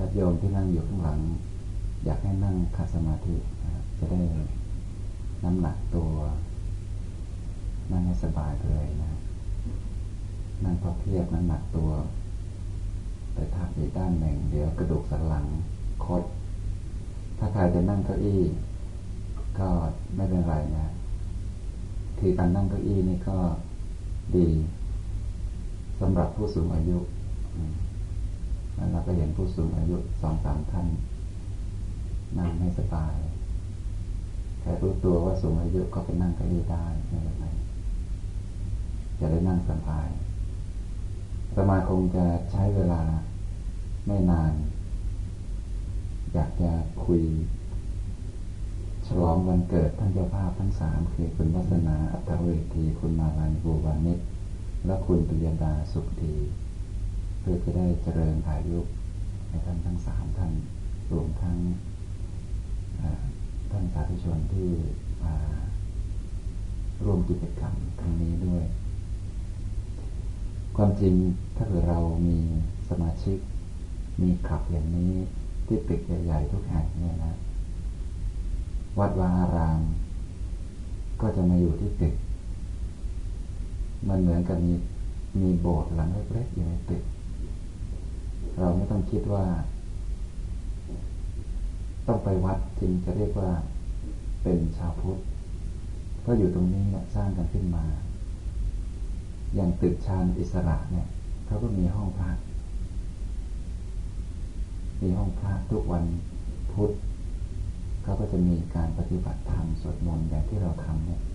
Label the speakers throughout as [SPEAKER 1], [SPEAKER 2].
[SPEAKER 1] ติโยมที่นั่งอยู่ข้างหลังอยากให้นั่งขัดสมาธิจะได้น้ำหนักตัวนั่งให้สบายเลยนะนั่งพอเพียบน้ำหนักตัวไปทับอีกด้านหนึ่งเดี๋ยวกระดูกสันหลังคดถ้าใครจะนั่งเก้าอี้ก็ไม่เป็นไรนะคือการนั่งเก้าอี้นี่ก็ดีสำหรับผู้สูงอายุแล้วเราก็เห็นผู้สูงอายุ 2-3 ท่านนั่งไม่สบายแค่รู้ตัวว่าสูงอายุก็ไปนั่งเก้าอี้ได้ไม่เป็นไรจะได้นั่งสบายอาตมาคงจะใช้เวลาไม่นานอยากจะคุยฉลองวันเกิดท่านเจ้าภาพทั้ง3คือคุณวัฒนาอัตเวทีคุณมาลัยบูวานิชและคุณปิยดาสุขดีเพื่อจะได้เจริญอายุในท่านทั้ง3ท่านรวมทั้งท่านสาธุชนที่มาร่วมกิจกรรมครั้งนี้ด้วยความจริงถ้าเกิดเรามีสมาชิกมีคลับอย่างนี้ที่ตึกใหญ่ๆทุกแห่งเนี่ยนะวัดวาอารามก็จะมาอยู่ที่ตึกมันเหมือนกับมีโบสถ์หลังเล็กๆอยู่ในตึกเราไม่ต้องคิดว่าต้องไปวัดจึงจะเรียกว่าเป็นชาวพุทธเพราะอยู่ตรงนี้เนี่ยสร้างกันขึ้นมาอย่างตึกชานอิสระเนี่ยเขาก็มีห้องพระทุกวันพุธเขาก็จะมีการปฏิบัติธรรมสวดมนต์อย่างที่เราทำเนี่ย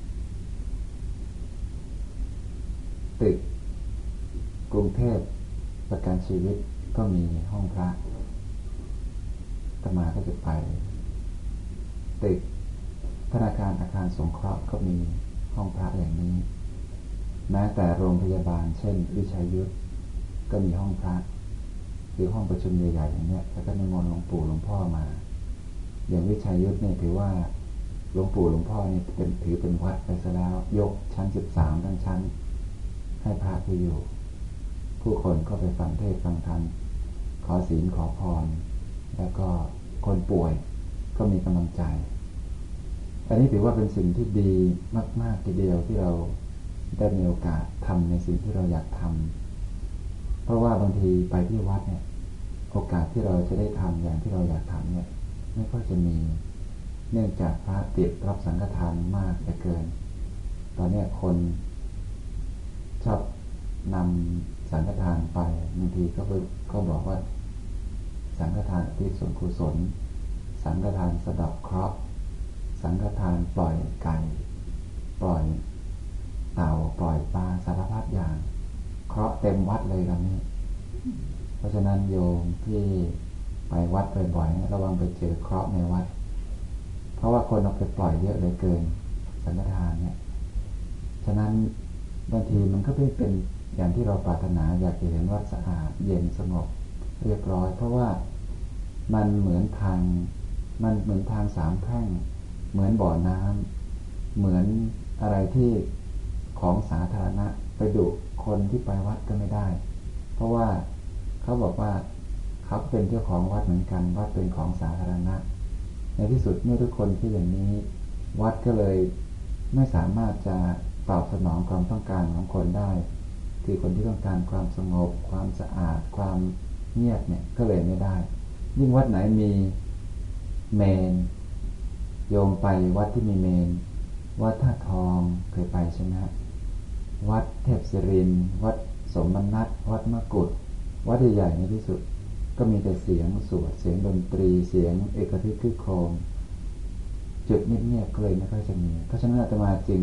[SPEAKER 1] ตึกกรุงเทพประกันชีวิตก็มีห้องพระอาตมาก็จะไปตึกธนาคารอาคารสงเคราะห์ก็มีห้องพระอย่างนี้แม้แต่โรงพยาบาลเช่นวิชัยยุทธก็มีห้องพระหรือห้องประชุมใหญ่ๆอย่างเนี้ยแล้วก็นิมนต์หลวงปู่หลวงพ่อมาอย่างวิชัยยุทธเนี่ยถือว่าหลวงปู่หลวงพ่อนี่ถือเป็นวัดไปซะแล้วยกชั้น13ทั้งชั้นให้พระที่อยู่ผู้คนก็ไปฟังเทศน์ฟังธรรมขอศีลขอพรแล้วก็คนป่วยก็มีกำลังใจอันนี้ถือว่าเป็นสิ่งที่ดีมากๆทีเดียวที่เราได้มีโอกาสทำในสิ่งที่เราอยากทำเพราะว่าบางทีไปที่วัดเนี่ยโอกาสที่เราจะได้ทำอย่างที่เราอยากทำเนี่ยไม่ค่อยจะมีเนื่องจากพระติดรับสังฆทานมากเหลือเกินตอนนี้คนชอบนำสังฆทานไปบางทีก็บอกว่าสังฆทานที่ส่วนกุศลสังฆทานสะเดาะเคราะห์สังฆทานปล่อยไก่ปล่อยเต่าปล่อยปลาสารพัดอย่างเคราะห์เต็มวัดเลยครับนี้เพราะฉะนั้นโยมที่ไปวัดบ่อยๆระวังไปเจอเคราะห์ในวัดเพราะว่าคนเอาไปปล่อยเยอะเหลือเกินสังฆทานเนี่ยฉะนั้นบางทีมันก็ไม่เป็นอย่างที่เราปรารถนาอยากจะเห็นวัดสะอาดเย็นสงบเรียบร้อยเพราะว่ามันเหมือนทางสามแพร่งเหมือนบ่อน้ำเหมือนอะไรที่ของสาธารณะไปดุคนที่ไปวัดก็ไม่ได้เพราะว่าเขาบอกว่าเขาเป็นเจ้าของวัดเหมือนกันวัดเป็นของสาธารณะในที่สุดเมื่อทุกคนคิดอย่างนี้วัดก็เลยไม่สามารถจะตอบสนองความต้องการของคนได้คือคนที่ต้องการความสงบความสะอาดความเงียบเนี่ยก็เลยไม่ได้ยิ่งวัดไหนมีเมนโยมไปวัดที่มีเมนวัดท่าทองเคยไปใช่ไหมวัดเทพศิรินทร์วัดสมนัตวัดมกุฏวัดใหญ่ๆในที่สุดก็มีแต่เสียงสวดเสียงดนตรีเสียงเอกทิศคึกโครมจุดเงียบๆก็เลยไม่ค่อยจะมีเพราะฉะนั้นอาตมาจึง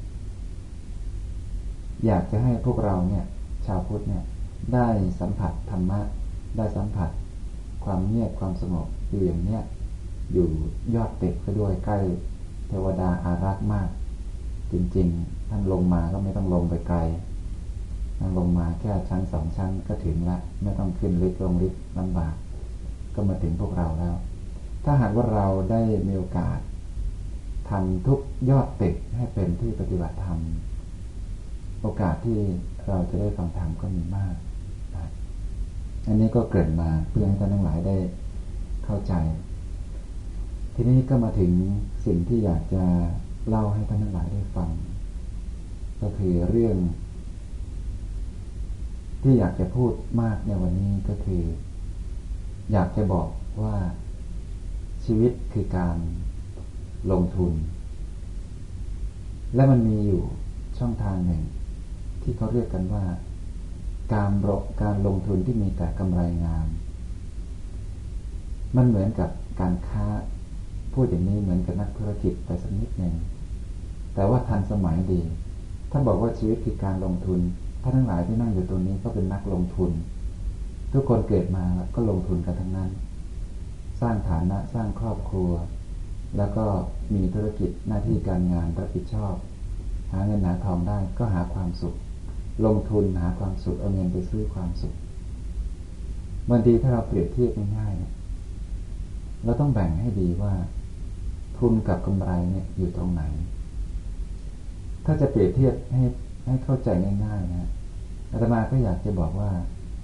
[SPEAKER 1] อยากจะให้พวกเราเนี่ยชาวพุทธเนี่ยได้สัมผัสธรรมะได้สัมผัสความเงียบความสงบอยู่อย่างเนี้ยอยู่ยอดตึกก็ด้วยใกล้เทวดาอารักษ์มากจริงๆท่านลงมาก็ไม่ต้องลงไปไกลท่านลงมาแค่ชั้น2ชั้นก็ถึงละไม่ต้องขึ้นลิฟต์ลงลิฟต์ลำบากก็มาถึงพวกเราแล้วถ้าหากว่าเราได้มีโอกาสทำทุกยอดตึกให้เป็นที่ปฏิบัติธรรมโอกาสที่เราจะได้ฟังธรรมก็มีมากนะอันนี้ก็เกริ่นมาเพื่อให้ท่านทั้งหลายได้เข้าใจทีนี้ก็มาถึงสิ่งที่อยากจะเล่าให้ท่านทั้งหลายได้ฟังก็คือเรื่องที่อยากจะพูดมากในวันนี้ก็คืออยากจะบอกว่าชีวิตคือการลงทุนและมันมีอยู่ช่องทางหนึ่งที่เขาเรียกกันว่าการลงทุนที่มีแต่กำไรงามมันเหมือนกับการค้าพูดอย่างนี้เหมือนกับนักธุรกิจไปสักนิดหนึ่งแต่ว่าทันสมัยดีถ้าบอกว่าชีวิตคือการลงทุนท่านทั้งหลายที่นั่งอยู่ตรงนี้ก็เป็นนักลงทุนทุกคนเกิดมาก็ลงทุนกันทั้งนั้นสร้างฐานะสร้างครอบครัวแล้วก็มีธุรกิจหน้าที่การงานรับผิดชอบหาเงินหาทองได้ก็หาความสุขลงทุนหาความสุขเอาเงินไปซื้อความสุขบางทีถ้าเราเปรียบเทียบง่ายๆเราต้องแบ่งให้ดีว่าทุนกับกำไรเนี่ยอยู่ตรงไหนถ้าจะเปรียบเทียบให้เข้าใจง่ายๆนะอาตมาก็อยากจะบอกว่า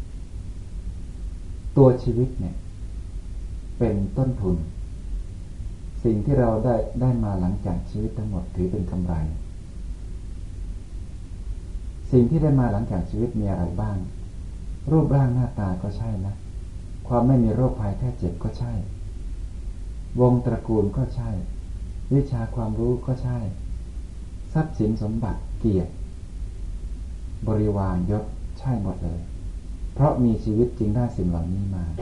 [SPEAKER 1] ตัวชีวิตเนี่ยเป็นต้นทุนสิ่งที่เราได้มาหลังจากชีวิตทั้งหมดถือเป็นกำไรสิ่งที่ได้มาหลังจากชีวิตมีอะไรบ้างรูปร่างหน้าตาก็ใช่นะความไม่มีโรคภัยแค่เจ็บก็ใช่วงตระกูลก็ใช่วิชาความรู้ก็ใช่ทรัพย์สินสมบัติเกียรติบริวารยศใช่หมดเลยเพราะมีชีวิตจริงได้สิ่งเหล่านี้มา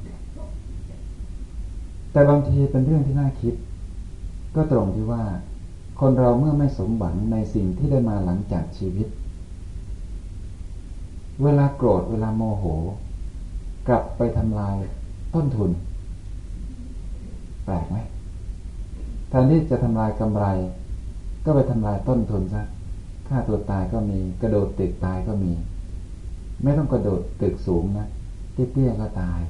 [SPEAKER 1] แต่บางทีเป็นเรื่องที่น่าคิดก็ตรงที่ว่าคนเราเมื่อไม่สมหวังในสิ่งที่ได้มาหลังจากชีวิตเวลาโกรธเวลาโมโหกลับไปทำลายต้นทุนแปลกไหมแทนที่จะทำลายกำไรก็ไปทำลายต้นทุนซะฆ่าตัวตายก็มีกระโดดตึกตายก็มีไม่ต้องกระโดดตึกสูงนะเตี้ยๆก็ตาย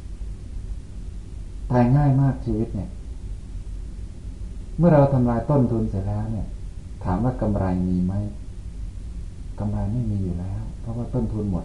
[SPEAKER 1] ง่ายมากชีวิตเนี่ยเมื่อเราทำลายต้นทุนเสร็จแล้วเนี่ยถามว่ากำไรมีไหมกำไรไม่มีอยู่แล้วเพราะว่าต้นทุนหมด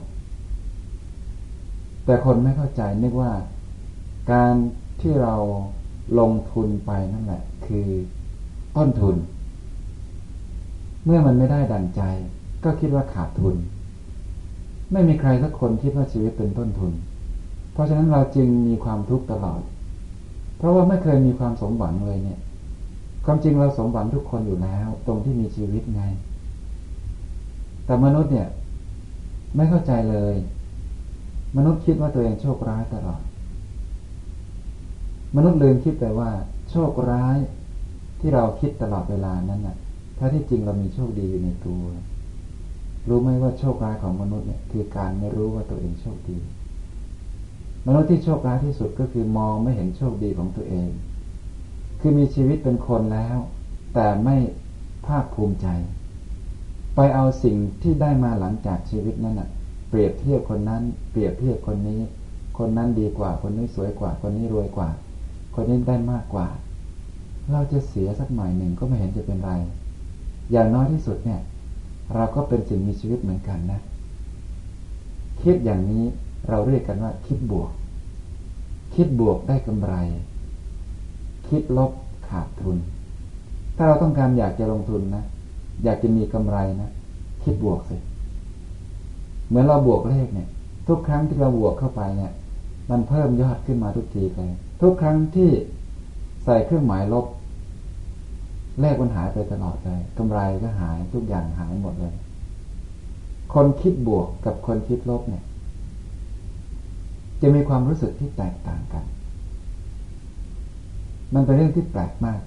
[SPEAKER 1] แต่คนไม่เข้าใจนึกว่าการที่เราลงทุนไปนั่นแหละคือต้นทุนเมื่อมันไม่ได้ดั่งใจก็คิดว่าขาดทุนไม่มีใครสักคนคิดว่าชีวิตเป็นต้นทุนเพราะฉะนั้นเราจึงมีความทุกข์ตลอดเพราะว่าไม่เคยมีความสมหวังเลยเนี่ยความจริงเราสมหวังทุกคนอยู่แล้วตรงที่มีชีวิตไงแต่มนุษย์เนี่ยไม่เข้าใจเลยมนุษย์คิดว่าตัวเองโชคร้ายตลอดมนุษย์ลืมคิดไปว่าโชคร้ายที่เราคิดตลอดเวลานั้นน่ะถ้าที่จริงเรามีโชคดีอยู่ในตัวรู้ไหมว่าโชคร้ายของมนุษย์เนี่ยคือการไม่รู้ว่าตัวเองโชคดีมนุษย์ที่โชคร้ายที่สุดก็คือมองไม่เห็นโชคดีของตัวเองคือมีชีวิตเป็นคนแล้วแต่ไม่ภาคภูมิใจไปเอาสิ่งที่ได้มาหลังจากชีวิตนั้นน่ะเปรียบเทียบคนนั้นเปรียบเทียบคนนี้คนนั้นดีกว่าคนนี้สวยกว่าคนนี้รวยกว่าคนนี้ได้มากกว่าเราจะเสียสักหน่อยหนึ่งก็ไม่เห็นจะเป็นไรอย่างน้อยที่สุดเนี่ยเราก็เป็นสิ่งมีชีวิตเหมือนกันนะคิดอย่างนี้เราเรียกกันว่าคิดบวกคิดบวกได้กำไรคิดลบขาดทุนถ้าเราต้องการอยากจะลงทุนนะอยากจะมีกำไรนะคิดบวกสิเหมือนเราบวกเลขเนี่ยทุกครั้งที่เราบวกเข้าไปเนี่ยมันเพิ่มยอดขึ้นมาทุกทีเลยทุกครั้งที่ใส่เครื่องหมายลบเลขมันหายไปตลอดเลยกำไรก็หายทุกอย่างหายหมดเลยคนคิดบวกกับคนคิดลบเนี่ยจะมีความรู้สึกที่แตกต่างกันมันเป็นเรื่องที่แปลกมาก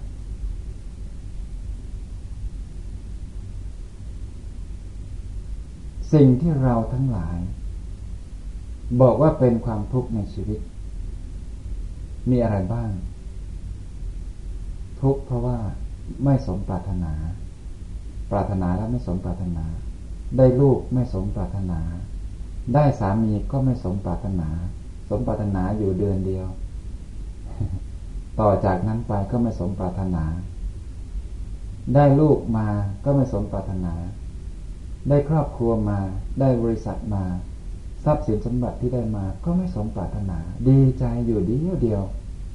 [SPEAKER 1] สิ่งที่เราทั้งหลายบอกว่าเป็นความทุกข์ในชีวิตมีอะไรบ้างทุกข์เพราะว่าไม่สมปรารถนาปรารถนาแล้วไม่สมปรารถนาได้ลูกไม่สมปรารถนาได้สามีก็ไม่สมปรารถนาสมปรารถนาอยู่เดือนเดียว ต่อจากนั้นไปก็ไม่สมปรารถนาได้ลูกมาก็ไม่สมปรารถนาได้ครอบครัวมาได้บริษัทมาทรัพย์สินสมบัติที่ได้มาก็ไม่สมปรารถนาดีใจอยู่เดียว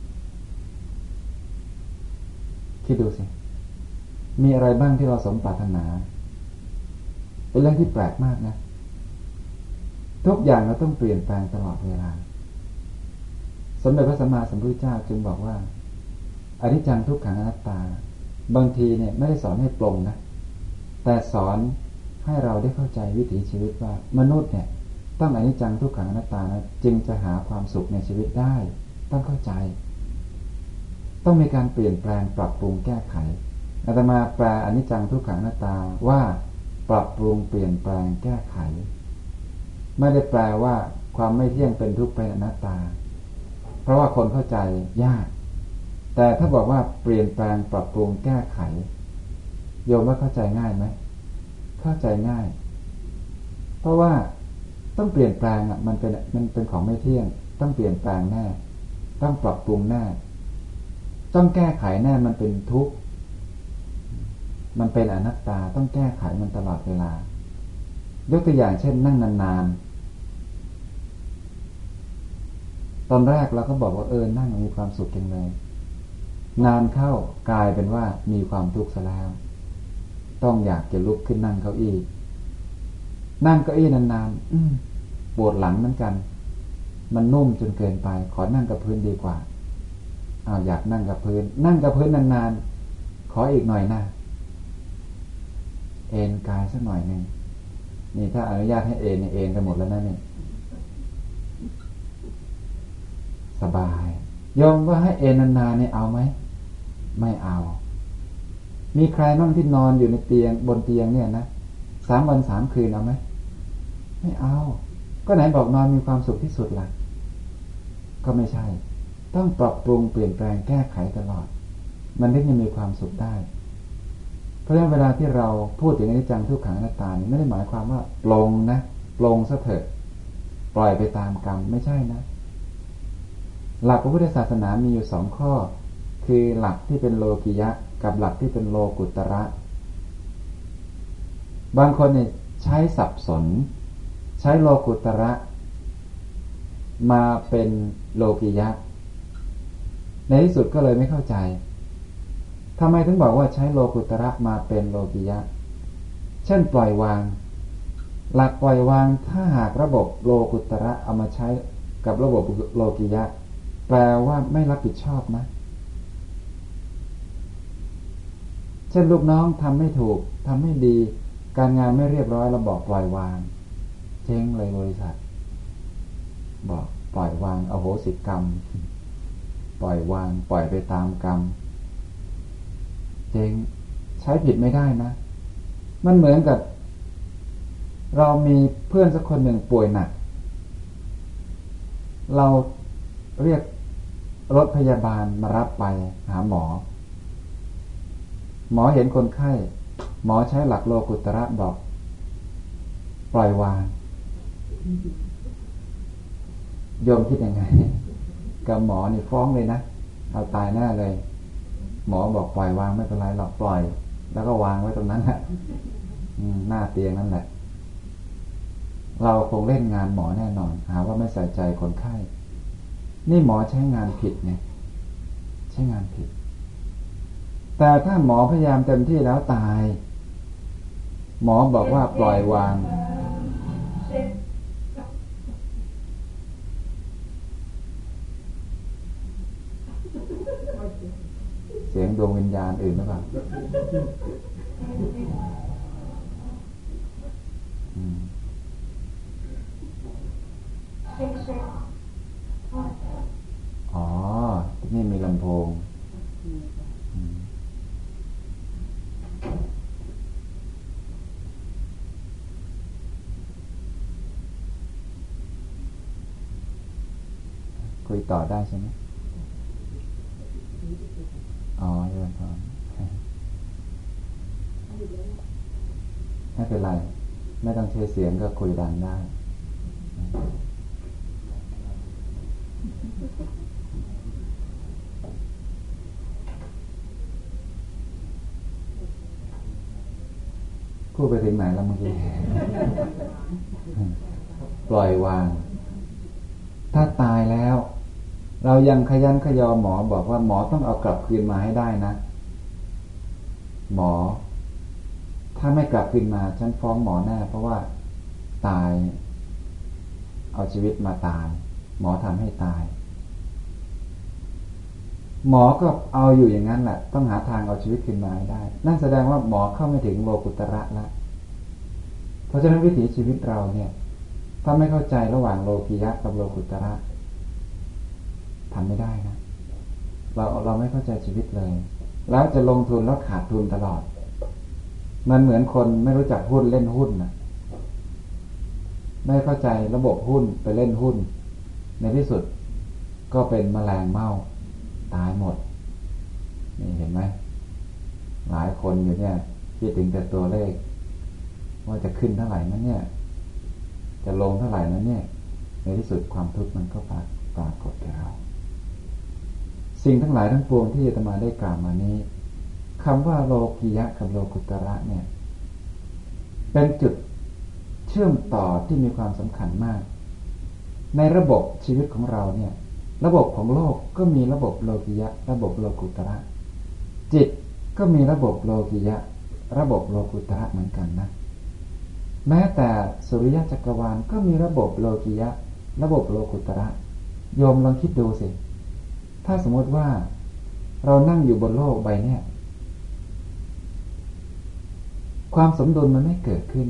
[SPEAKER 1] คิดดูสิมีอะไรบ้างที่เราสมปรารถนาเป็นเรื่องที่แปลกมากนะทุกอย่างเราต้องเปลี่ยนแปลงตลอดเวลาสมเด็จพระสัมมาสัมพุทธเจ้าจึงบอกว่าอนิจจังทุกขังอนัตตาบางทีเนี่ยไม่ได้สอนให้ปลงนะแต่สอนให้เราได้เข้าใจวิถีชีวิตว่ามนุษย์เนี่ยต้องอนิจจังทุกขังอนัตตานะจึงจะหาความสุขในชีวิตได้ต้องเข้าใจต้องมีการเปลี่ยนแปลงปรับปรุงแก้ไขอาตมาแปลอนิจจังทุกขังอนัตตาว่าปรับปรุงเปลี่ยนแปลงแก้ไขไม่ได้แปลว่าความไม่เที่ยงเป็นทุกข์เป็นอนัตตาเพราะว่าคนเข้าใจยากแต่ถ้าบอกว่าเปลี่ยนแปลงปรับปรุงแก้ไขโยมว่าเข้าใจง่ายไหมเข้าใจง่ายเพราะว่าต้องเปลี่ยนแปลงอ่ะมันเป็นของไม่เที่ยงต้องเปลี่ยนแปลงแน่ต้องปรับปรุงแน่ต้องแก้ไขแน่มันเป็นทุกข์มันเป็นอนัตตาต้องแก้ไขมันตลอดเวลายกตัวอย่างเช่นนั่งนานๆตอนแรกเราก็บอกว่านั่งมีความสุขจังเลยนานเข้ากลายเป็นว่ามีความทุกข์ซะแล้วต้องอยากจะลุกขึ้นนั่งเก้าอี้นั่งเก้าอี้นานๆปวดหลังเหมือนกันมันนุ่มจนเกินไปขอนั่งกับพื้นดีกว่าอยากนั่งกับพื้นนั่งกับพื้นนานๆขออีกหน่อยนะเอนกายสักหน่อยนึงนี่ถ้าอนุญาตให้เอนเนี่ยเอนกันหมดแล้วนะเนี่ยสบายยอมว่าให้เอนนานๆเนี่ยเอาไหมไม่เอามีใครบ้างที่นอนอยู่ในเตียงบนเตียงเนี่ยนะ3 วัน 3 คืนเอาไหมไม่เอาก็ไหนบอกนอนมีความสุขที่สุดล่ะก็ไม่ใช่ต้องปรับปรุงเปลี่ยนแปลงแก้ไขตลอดมันถึงจะมีความสุขได้เพราะฉะนั้นเวลาที่เราพูดถึงอนิจจังทุกขังอนัตตานี่ไม่ได้หมายความว่าปลงนะปลงซะเถอะปล่อยไปตามกรรมไม่ใช่นะหลักพระพุทธศาสนามีอยู่2 ข้อคือหลักที่เป็นโลกิยะกับหลักที่เป็นโลกุตระบางคนเนี่ยใช้สับสนใช้โลกุตระมาเป็นโลกิยะในที่สุดก็เลยไม่เข้าใจทำไมถึงบอกว่าใช้โลกุตระมาเป็นโลกิยะเช่นปล่อยวางหลักปล่อยวางถ้าหากระบบโลกุตระเอามาใช้กับระบบโลกิยะแปลว่าไม่รับผิดชอบนะเช่นลูกน้องทำไม่ถูกทำไม่ดีการงานไม่เรียบร้อยเราบอกปล่อยวางเจ๊งเลยบริษัทบอกปล่อยวางอโหสิกรรมปล่อยวางปล่อยไปตามกรรมเจ๊งใช้ผิดไม่ได้นะมันเหมือนกับเรามีเพื่อนสักคนหนึ่งป่วยหนักเราเรียกรถพยาบาลมารับไปหาหมอเห็นคนไข้หมอใช้หลักโลกุตระบอกปล่อยวางโยมคิดยังไงกับหมอนี่ฟ้องเลยนะเอาตายหน้าเลยหมอบอกปล่อยวางไม่เป็นไรหรอกปล่อยแล้วก็วางไว้ตรงนั้นแหละหน้าเตียงนั่นแหละเราคงเล่นงานหมอแน่นอนหาว่าไม่ใส่ใจคนไข้นี่หมอใช้งานผิดไงใช้งานผิดแต่ถ้าหมอพยายามเต็มที่แล้วตายหมอบอกว่าปล่อยวางเสียงดวงวิญญาณอื่นหรือเปล่าอ๋อที่นี่มีลำโพงคุยต่อได้ใช่ไหมอ๋อเรื่องต่อไม่เป็นไรไม่ต้องใช้เสียงก็คุยดังได้พูดไปถึงไหนแล้วเมื่อกี้ปล่อยวางถ้าตายแล้วเรายังขยันขยอหมอบอกว่าหมอต้องเอากลับคืนมาให้ได้นะหมอถ้าไม่กลับคืนมาฉันฟ้องหมอแน่เพราะว่าตายเอาชีวิตมาตายหมอทำให้ตายหมอก็เอาอยู่อย่างนั้นแหละต้องหาทางเอาชีวิตคืนมาให้ได้นั่นแสดงว่าหมอเข้าไม่ถึงโลกุตระแล้วเพราะฉะนั้นวิถีชีวิตเราเนี่ยถ้าไม่เข้าใจระหว่างโลกิยะกับโลกุตระทำไม่ได้นะเราไม่เข้าใจชีวิตเลยแล้วจะลงทุนแล้วขาดทุนตลอดมันเหมือนคนไม่รู้จักหุ้นเล่นหุ้นนะไม่เข้าใจระบบหุ้นไปเล่นหุ้นในที่สุดก็เป็นแมลงเม่าตายหมดนี่เห็นไหมหลายคนอยู่เนี่ยคิดถึงแต่ตัวเลขว่าจะขึ้นเท่าไหร่นั้นเนี่ยจะลงเท่าไหร่นั้นเนี่ยในที่สุดความทุกข์มันก็ปรากฏแก่เราสิ่งทั้งหลายทั้งปวงที่อาตมาได้กล่าวมานี้คำว่าโลกิยะกับโลกุตระเนี่ยเป็นจุดเชื่อมต่อที่มีความสำคัญมากในระบบชีวิตของเราเนี่ยระบบของโลกก็มีระบบโลกิยะระบบโลกุตระจิตก็มีระบบโลกิยะระบบโลกุตระเหมือนกันนะแม้แต่สุริยะจักรวาลก็มีระบบโลกิยะระบบโลกุตระโยมลองคิดดูสิถ้าสมมติว่าเรานั่งอยู่บนโลกใบนี้ความสมดุลมันไม่เกิดขึ้น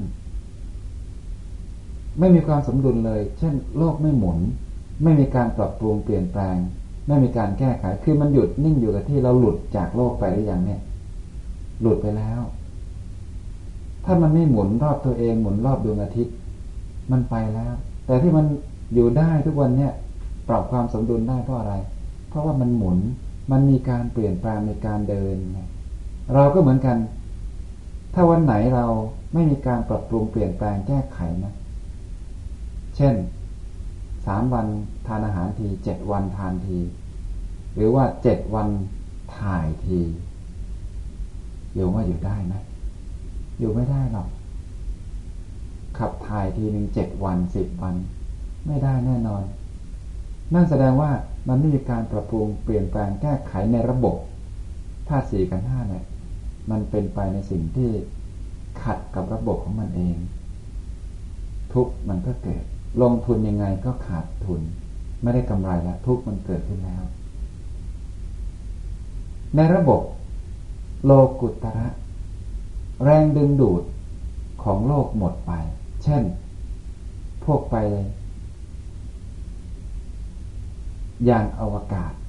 [SPEAKER 1] ไม่มีความสมดุลเลยเช่นโลกไม่หมุนไม่มีการปรับปรุงเปลี่ยนแปลงไม่มีการแก้ไขคือมันหยุดนิ่งอยู่กับที่เราหลุดจากโลกไปหรือยังเนี่ยหลุดไปแล้วถ้ามันไม่หมุนรอบตัวเองหมุนรอบดวงอาทิตย์มันไปแล้วแต่ที่มันอยู่ได้ทุกวันเนี่ยปรับความสมดุลได้เพราะอะไรเพราะว่ามันหมุนมันมีการเปลี่ยนแปลงมีการเดินเราก็เหมือนกันถ้าวันไหนเราไม่มีการปรับปรุงเปลี่ยนแปลงแก้ไขนะเช่น3 วันทานอาหารที7 วันทานทีหรือว่า7 วันถ่ายทีโยมว่าอยู่ได้ไหมอยู่ไม่ได้หรอกขับถ่ายทีนึง7 วัน10 วันไม่ได้แน่นอนนั่นแสดงว่ามันไม่มีการปรับปรุงเปลี่ยนแปลงแก้ไขในระบบธาตุ4กับ5เนี่ยมันเป็นไปในสิ่งที่ขัดกับระบบของมันเองทุกข์มันก็เกิดลงทุนยังไงก็ขาดทุนไม่ได้กำไรแล้วทุกข์มันเกิดขึ้นแล้วในระบบโลกุตระแรงดึงดูดของโลกหมดไปเช่นพวกไปยานอวกาศ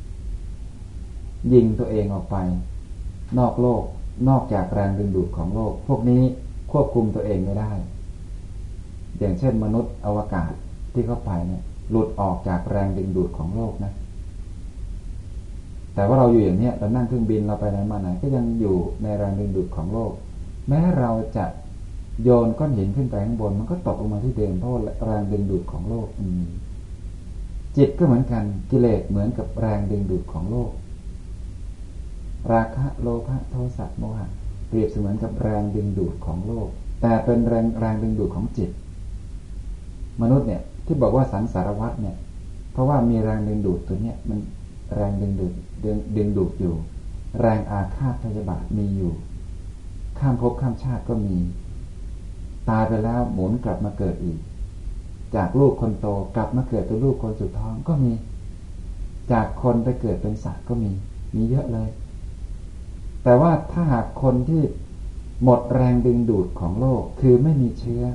[SPEAKER 1] ยิงตัวเองออกไปนอกโลกนอกจากแรงดึงดูดของโลกพวกนี้ควบคุมตัวเองไม่ได้อย่างเช่นมนุษย์อวกาศที่เข้าไปเนี่ยหลุดออกจากแรงดึงดูดของโลกนะแต่ว่าเราอยู่อย่างนี้เรานั่งเครื่องบินเราไปไหนมาไหนก็ยังอยู่ในแรงดึงดูดของโลกแม้เราจะโยนก้อนหินขึ้นไปข้างบนมันก็ตกลงมาที่เดิมเพราะแรงดึงดูดของโลกจิตก็เหมือนกันกิเลสเหมือนกับแรงดึงดูดของโลกราคะโลภะโทสะโมหะเปรียบเสมือนกับแรงดึงดูดของโลกแต่เป็นแรงดึงดูดของจิตมนุษย์เนี่ยที่บอกว่าสังสารวัฏเนี่ยเพราะว่ามีแรงดึงดูดตัวเนี้ยมันแรงดึงดูดอยู่แรงอาฆาตพยาบาทมีอยู่ข้ามภพข้ามชาติก็มีตายไปแล้วหมุนกลับมาเกิดอีกจากลูกคนโตกลับมาเกิดเป็นลูกคนสุดท้องก็มีจากคนไปเกิดเป็นสัตว์ก็มีเยอะเลยแต่ว่าถ้าหากคนที่หมดแรงดึงดูดของโลกคือไม่มีเชื้อ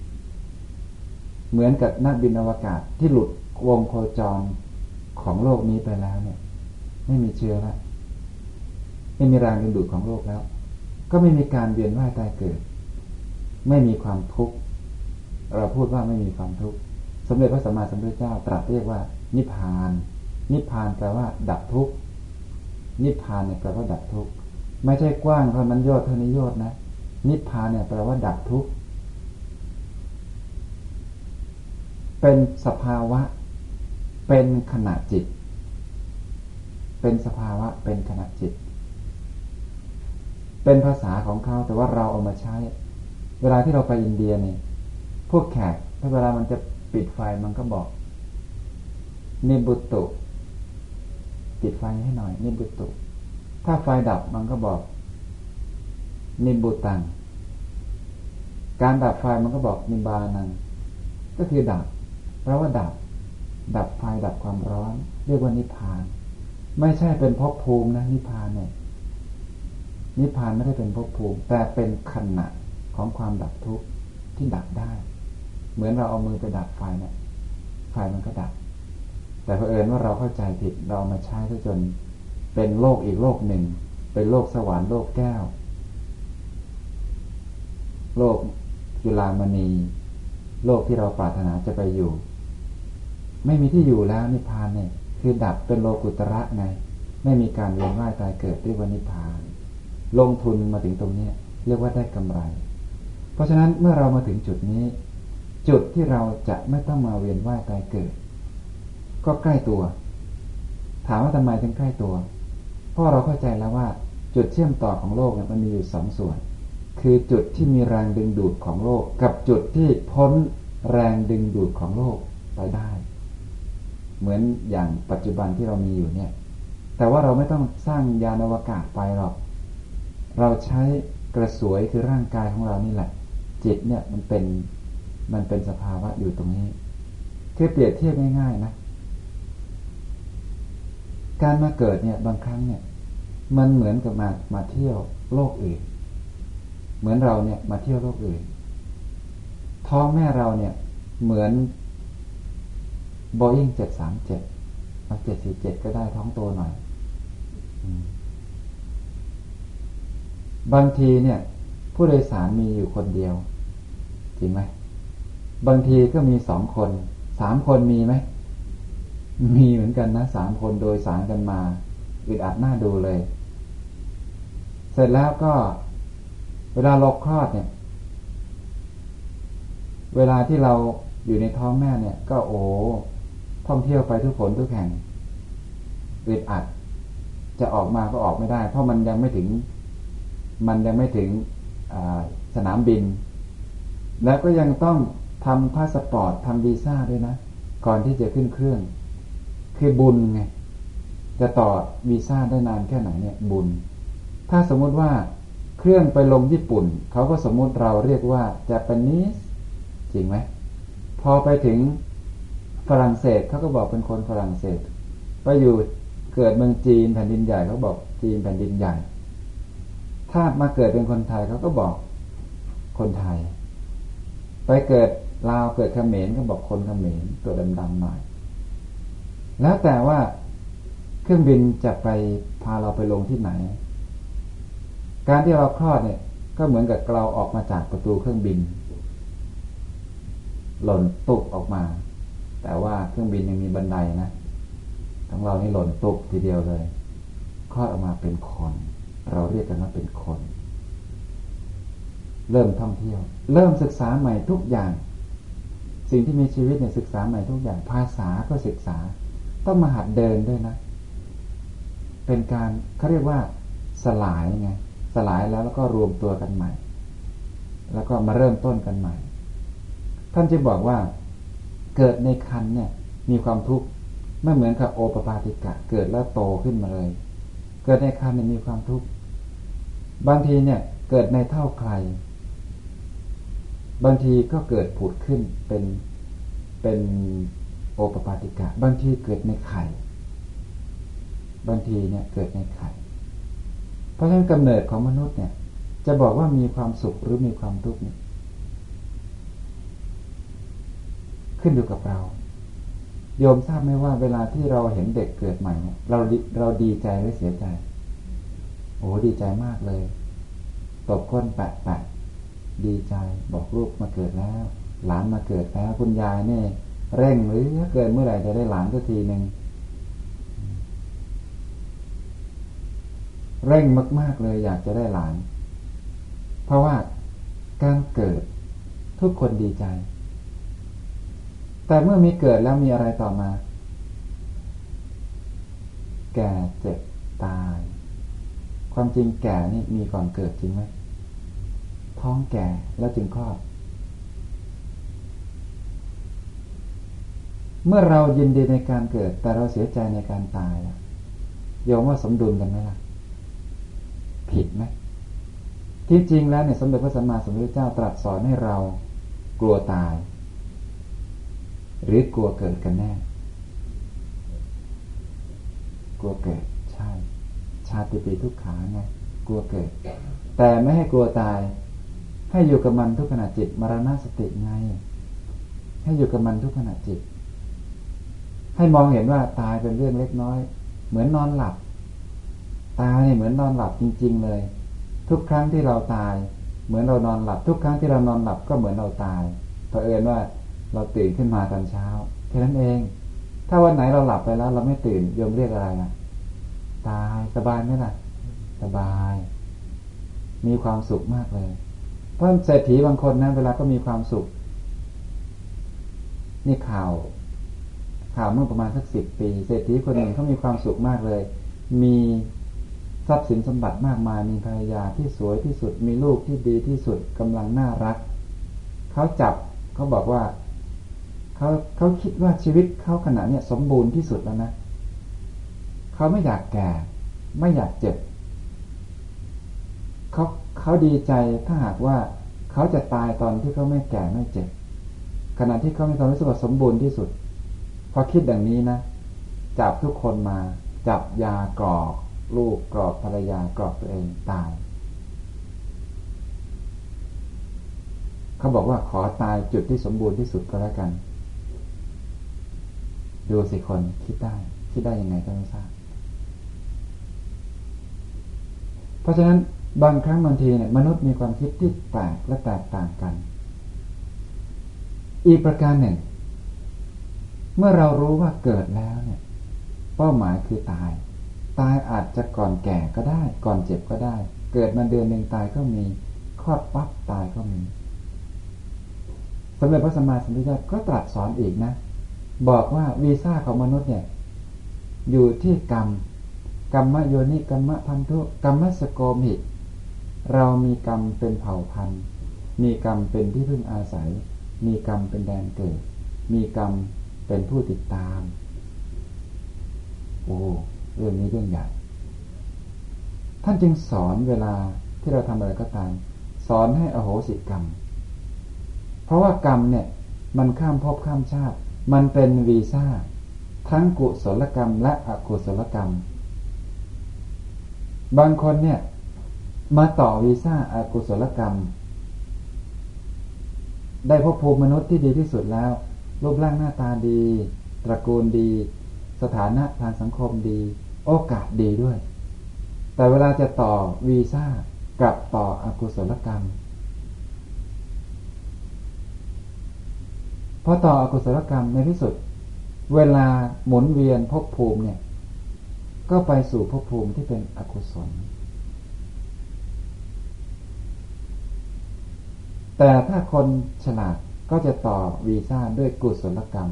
[SPEAKER 1] เหมือนกับนักบินอวกาศที่หลุดวงโคจรของโลกนี้ไปแล้วเนี่ยไม่มีเชื้อแล้วไม่มีแรงดึงดูดของโลกแล้วก็ไม่มีการเวียนว่ายตายเกิดไม่มีความทุกข์เราพูดว่าไม่มีความทุกข์สมเด็จพระสัมมาสัมพุทธเจ้าตรัสเรียกว่านิพพานนิพพานแปลว่าดับทุกข์นิพพานเนี่ยแปลว่าดับทุกข์ไม่ใช่กว้างเท่านั้นยอดเท่านี้ยอดนะนิพพานเนี่ยแปลว่าดับทุกข์เป็นสภาวะเป็นขณะจิตเป็นสภาวะเป็นขณะจิตเป็นภาษาของเขาแต่ว่าเราเอามาใช้เวลาที่เราไปอินเดียเนี่ยพวกแขกถ้าเวลามันจะปิดไฟมันก็บอกนิบุตตุปิดไฟให้หน่อยนิบุตตุถ้าไฟดับมันก็บอกนิบุตังการดับไฟมันก็บอกนิบานังก็คือดับเพราะว่าดับไฟดับความร้อนเรียกว่านิพพานไม่ใช่เป็นภพภูมินะนิพพานเนี่ยนิพพานไม่ได้เป็นภพภูมิแต่เป็นขณะของความดับทุกข์ที่ดับได้เหมือนเราเอามือไปดับไฟเนี่ยไฟมันก็ดับแต่เผอิญว่าเราเข้าใจผิดเรามาใช้ซะจนเป็นโลกอีกโลกหนึ่งเป็นโลกสวรรค์โลกแก้วโลกจุฬามณีโลกที่เราปรารถนาจะไปอยู่ไม่มีที่อยู่แล้วนิพพานเนี่ยคือดับเป็นโลกุตระไงไม่มีการเวียนว่ายตายเกิดเรียกว่านิพพานลงทุนมาถึงตรงนี้เรียกว่าได้กำไรเพราะฉะนั้นเมื่อเรามาถึงจุดนี้จุดที่เราจะไม่ต้องมาเวียนว่ายตายเกิดก็ใกล้ตัวถามว่าทำไมถึงใกล้ตัวเพราะเราเข้าใจแล้วว่าจุดเชื่อมต่อของโลกเนี่ยมันมีอยู่สองส่วนคือจุดที่มีแรงดึงดูดของโลกกับจุดที่พ้นแรงดึงดูดของโลกไปได้เหมือนอย่างปัจจุบันที่เรามีอยู่เนี่ยแต่ว่าเราไม่ต้องสร้างยานอวกาศไปหรอกเราใช้กระสวยคือร่างกายของเรานี่แหละจิตเนี่ยมันเป็นสภาวะอยู่ตรงนี้คือเปรียบเทียบง่ายๆนะการมาเกิดเนี่ยบางครั้งเนี่ยมันเหมือนกับมาเที่ยวโลกอื่นเหมือนเราเนี่ยมาเที่ยวโลกอื่นท้องแม่เราเนี่ยเหมือนBoeing 737เอา747ก็ได้ท้องโตหน่อยบางทีเนี่ยผู้โดยสารมีอยู่คนเดียวจริงไหมบางทีก็มี2 คน3 คนมีไหมมีเหมือนกันนะ3 คนโดยสารกันมาอึดอัดหน้าดูเลยเสร็จแล้วก็เวลาเราคลอดเนี่ยเวลาที่เราอยู่ในท้องแม่เนี่ยก็ท่องเที่ยวไปทุกคนทุกแห่งอึดอัดจะออกมาก็ออกไม่ได้เพราะมันยังไม่ถึงสนามบินแล้วก็ยังต้องทำพาสปอร์ตทำวีซ่าด้วยนะก่อนที่จะขึ้นเครื่องคือบุญไงจะต่อวีซ่าได้นานแค่ไหนเนี่ยบุญถ้าสมมุติว่าเครื่องไปลงญี่ปุ่นเขาก็สมมุติเราเรียกว่าJapaneseจริงไหมพอไปถึงฝรั่งเศสเขาก็บอกเป็นคนฝรั่งเศสไปอยู่เกิดเมืองจีนแผ่นดินใหญ่เขาบอกจีนแผ่นดินใหญ่ถ้ามาเกิดเป็นคนไทยเขาก็บอกคนไทยไปเกิดลาวเกิดเขมรก็บอกคนเขมรตัวดำๆหน่อยแล้วแต่ว่าเครื่องบินจะไปพาเราไปลงที่ไหนการที่เราคลอดเนี่ยก็เหมือนกับเราออกมาจากประตูเครื่องบินหล่นตุกออกมาแต่ว่าเครื่องบินยังมีบันไดนะของเรานี่หล่นตุกทีเดียวเลยคลอดออกมาเป็นคนเราเรียกกันว่าเป็นคนเริ่มท่องเที่ยวเริ่มศึกษาใหม่ทุกอย่างสิ่งที่มีชีวิตเนี่ยศึกษาใหม่ทุกอย่างภาษาก็ศึกษาต้องมาหัดเดินด้วยนะเป็นการเขาเรียกว่าสลายไงสลายแล้วก็รวมตัวกันใหม่แล้วก็มาเริ่มต้นกันใหม่ท่านจะบอกว่าเกิดในครรภ์เนี่ยมีความทุกข์ไม่เหมือนกับโอปปาติกะเกิดแล้วโตขึ้นมาเลยเกิดในครรภ์เนี่ยมีความทุกข์บางทีเนี่ยเกิดในเท่าใครบางทีก็เกิดผุดขึ้นเป็นโอปปาติกะบางทีเกิดในไข่บางทีเนี่ยเกิดในไข่เพราะฉะนั้นกำเนิดของมนุษย์เนี่ยจะบอกว่ามีความสุขหรือมีความทุกข์เนี่ยขึ้นอยู่กับเราโยมทราบไหมว่าเวลาที่เราเห็นเด็กเกิดใหม่เนี่ยเราดีใจหรือเสียใจดีใจมากเลยตบก้นแปะดีใจบอกลูกมาเกิดแล้วหลานมาเกิดแล้วคุณยายเนี่ยเร่งหรือเกิดเมื่อไหร่จะได้หลานสักทีนึงเร่งมากๆเลยอยากจะได้หลานเพราะว่าการเกิดทุกคนดีใจแต่เมื่อมีเกิดแล้วมีอะไรต่อมาแก่เจ็บตายความจริงแก่นี่มีก่อนเกิดจริงไหมท้องแก่แล้วจึงคลอดเมื่อเรายินดีในการเกิดแต่เราเสียใจในการตายโยมว่าสมดุลกันไหมล่ะผิดไหมที่จริงแล้วเนี่ยสมเด็จพระสัมมาสัมพุทธเจ้าตรัสสอนให้เรากลัวตายหรือกลัวเกิดกันแน่กลัวเกิดใช่ชาติปีทุกขาไงกลัวเกิดแต่ไม่ให้กลัวตายให้อยู่กับมันทุกขณะจิตมรณสติไงให้อยู่กับมันทุกขณะจิตให้มองเห็นว่าตายเป็นเรื่องเล็กน้อยเหมือนนอนหลับตายเนี่ยเหมือนนอนหลับจริงๆเลยทุกครั้งที่เราตายเหมือนเรานอนหลับทุกครั้งที่เรานอนหลับก็เหมือนเราตายเผอิญว่าเราตื่นขึ้นมาตอนเช้าแค่นั้นเองถ้าวันไหนเราหลับไปแล้วเราไม่ตื่นโยมเรียกอะไรนะตายสบายไหมล่ะสบายมีความสุขมากเลยเพราะเศรษฐีบางคนนะเวลาก็มีความสุขนี่ข่าวเมื่อประมาณสัก10 ปีเศรษฐีคนหนึ่งเขามีความสุขมากเลยมีทรัพย์สินสมบัติมากมายมีภรรยาที่สวยที่สุดมีลูกที่ดีที่สุดกำลังน่ารักเขาบอกว่าเขาคิดว่าชีวิตเขาขณะนี้สมบูรณ์ที่สุดแล้วนะเขาไม่อยากแก่ไม่อยากเจ็บเขาดีใจถ้าหากว่าเขาจะตายตอนที่เขาไม่แก่ไม่เจ็บขณะที่เขามีความรู้สึกว่าสมบูรณ์ที่สุดพอคิดอย่างนี้นะจับทุกคนมาจับยากรอกลูกกรอกภรรยากรอกตัวเองตายเขาบอกว่าขอตายจุดที่สมบูรณ์ที่สุดก็แล้วกันดูสิคนคิดได้ยังไงก็ไม่ทราบเพราะฉะนั้นบางครั้งบางทีเนี่ยมนุษย์มีความคิดที่แปลกและแตกต่างกันอีกประการหนึ่งเมื่อเรารู้ว่าเกิดแล้วเนี่ยเป้าหมายคือตายอาจจะก่อนแก่ก็ได้ก่อนเจ็บก็ได้เกิดมาเดือนหนึ่งตายก็มีคลอดปั๊บตายก็มีสมเด็จพระสัมมาสัมพุทธเจ้าก็ตรัสสอนอีกนะบอกว่าวีซ่าของมนุษย์เนี่ยอยู่ที่กรรมโยนิกรรมพันธุกรรมสโกมิเรามีกรรมเป็นเผ่าพันธุ์มีกรรมเป็นที่พึ่งอาศัยมีกรรมเป็นแดนเกิดมีกรรมเป็นผู้ติดตามโอ้เรื่องนี้เรื่องใหญ่ท่านจึงสอนเวลาที่เราทำอะไรก็ตามสอนให้อโหสิกรรมเพราะว่ากรรมเนี่ยมันข้ามภพข้ามชาติมันเป็นวีซ่าทั้งกุศลกรรมและอกุศลกรรมบางคนเนี่ยมาต่อวีซ่าอกุศลกรรมได้ภพภูมิมนุษย์ที่ดีที่สุดแล้วรูปร่างหน้าตาดีตระกูลดีสถานะทางสังคมดีโอกาสดีด้วยแต่เวลาจะต่อวีซ่ากับต่ออกุศลกรรมพอต่ออกุศลกรรมในที่สุดเวลาหมุนเวียนภพภูมิเนี่ยก็ไปสู่ภพภูมิที่เป็นอกุศลแต่ถ้าคนฉลาดก็จะต่อวีซ่าด้วยกุศลกรรม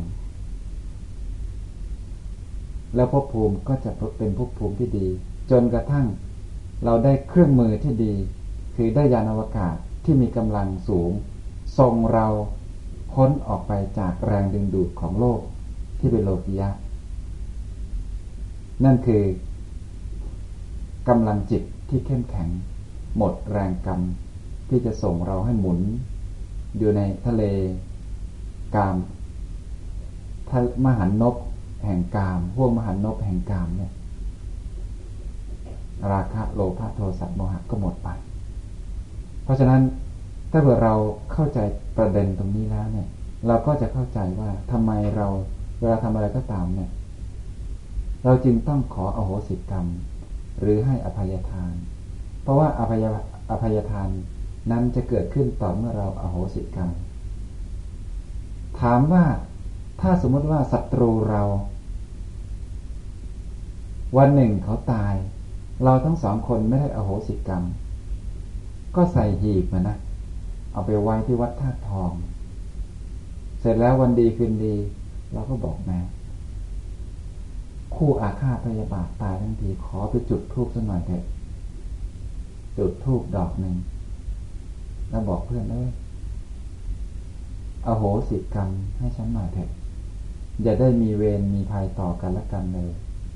[SPEAKER 1] แล้วภพภูมิก็จะเป็นภพภูมิที่ดีจนกระทั่งเราได้เครื่องมือที่ดีคือได้ยานอวกาศที่มีกำลังสูงส่งเราพ้นออกไปจากแรงดึงดูดของโลกที่เป็นโลกียะนั่นคือกำลังจิตที่เข้มแข็งหมดแรงกรรมที่จะส่งเราให้หมุนอยู่ในทะเลกามมหันนบแห่งกามพวกมหันนบแห่งกามเนี่ยราคะโลภะโทสะโมหะก็หมดไปเพราะฉะนั้นถ้าเกิดเราเข้าใจประเด็นตรงนี้แล้วเนี่ยเราก็จะเข้าใจว่าทำไมเราเวลาทำอะไรก็ตามเนี่ยเราจึงต้องขออโหสิกรรมหรือให้อภัยทานเพราะว่าอภัยทานนั้นจะเกิดขึ้นต่อเมื่อเราอโหสิกรรมถามว่าถ้าสมมติว่าศัตรูเราวันหนึ่งเขาตายเราทั้งสองคนไม่ได้อโหสิกรรมก็ใส่หีบมานะเอาไปไว้ที่วัดธาตุทองเสร็จแล้ววันดีคืนดีเราก็บอกแม่คู่อาฆาตพยาบาทตายทั้งทีขอไปจุดธูปสักหน่อยเถอะจุดธูปดอกหนึ่งแล้วบอกเพื่อนอโหสิกรรมให้ฉันหน่อยเถอะอย่าได้มีเวรมีภัยต่อกันและกันเลย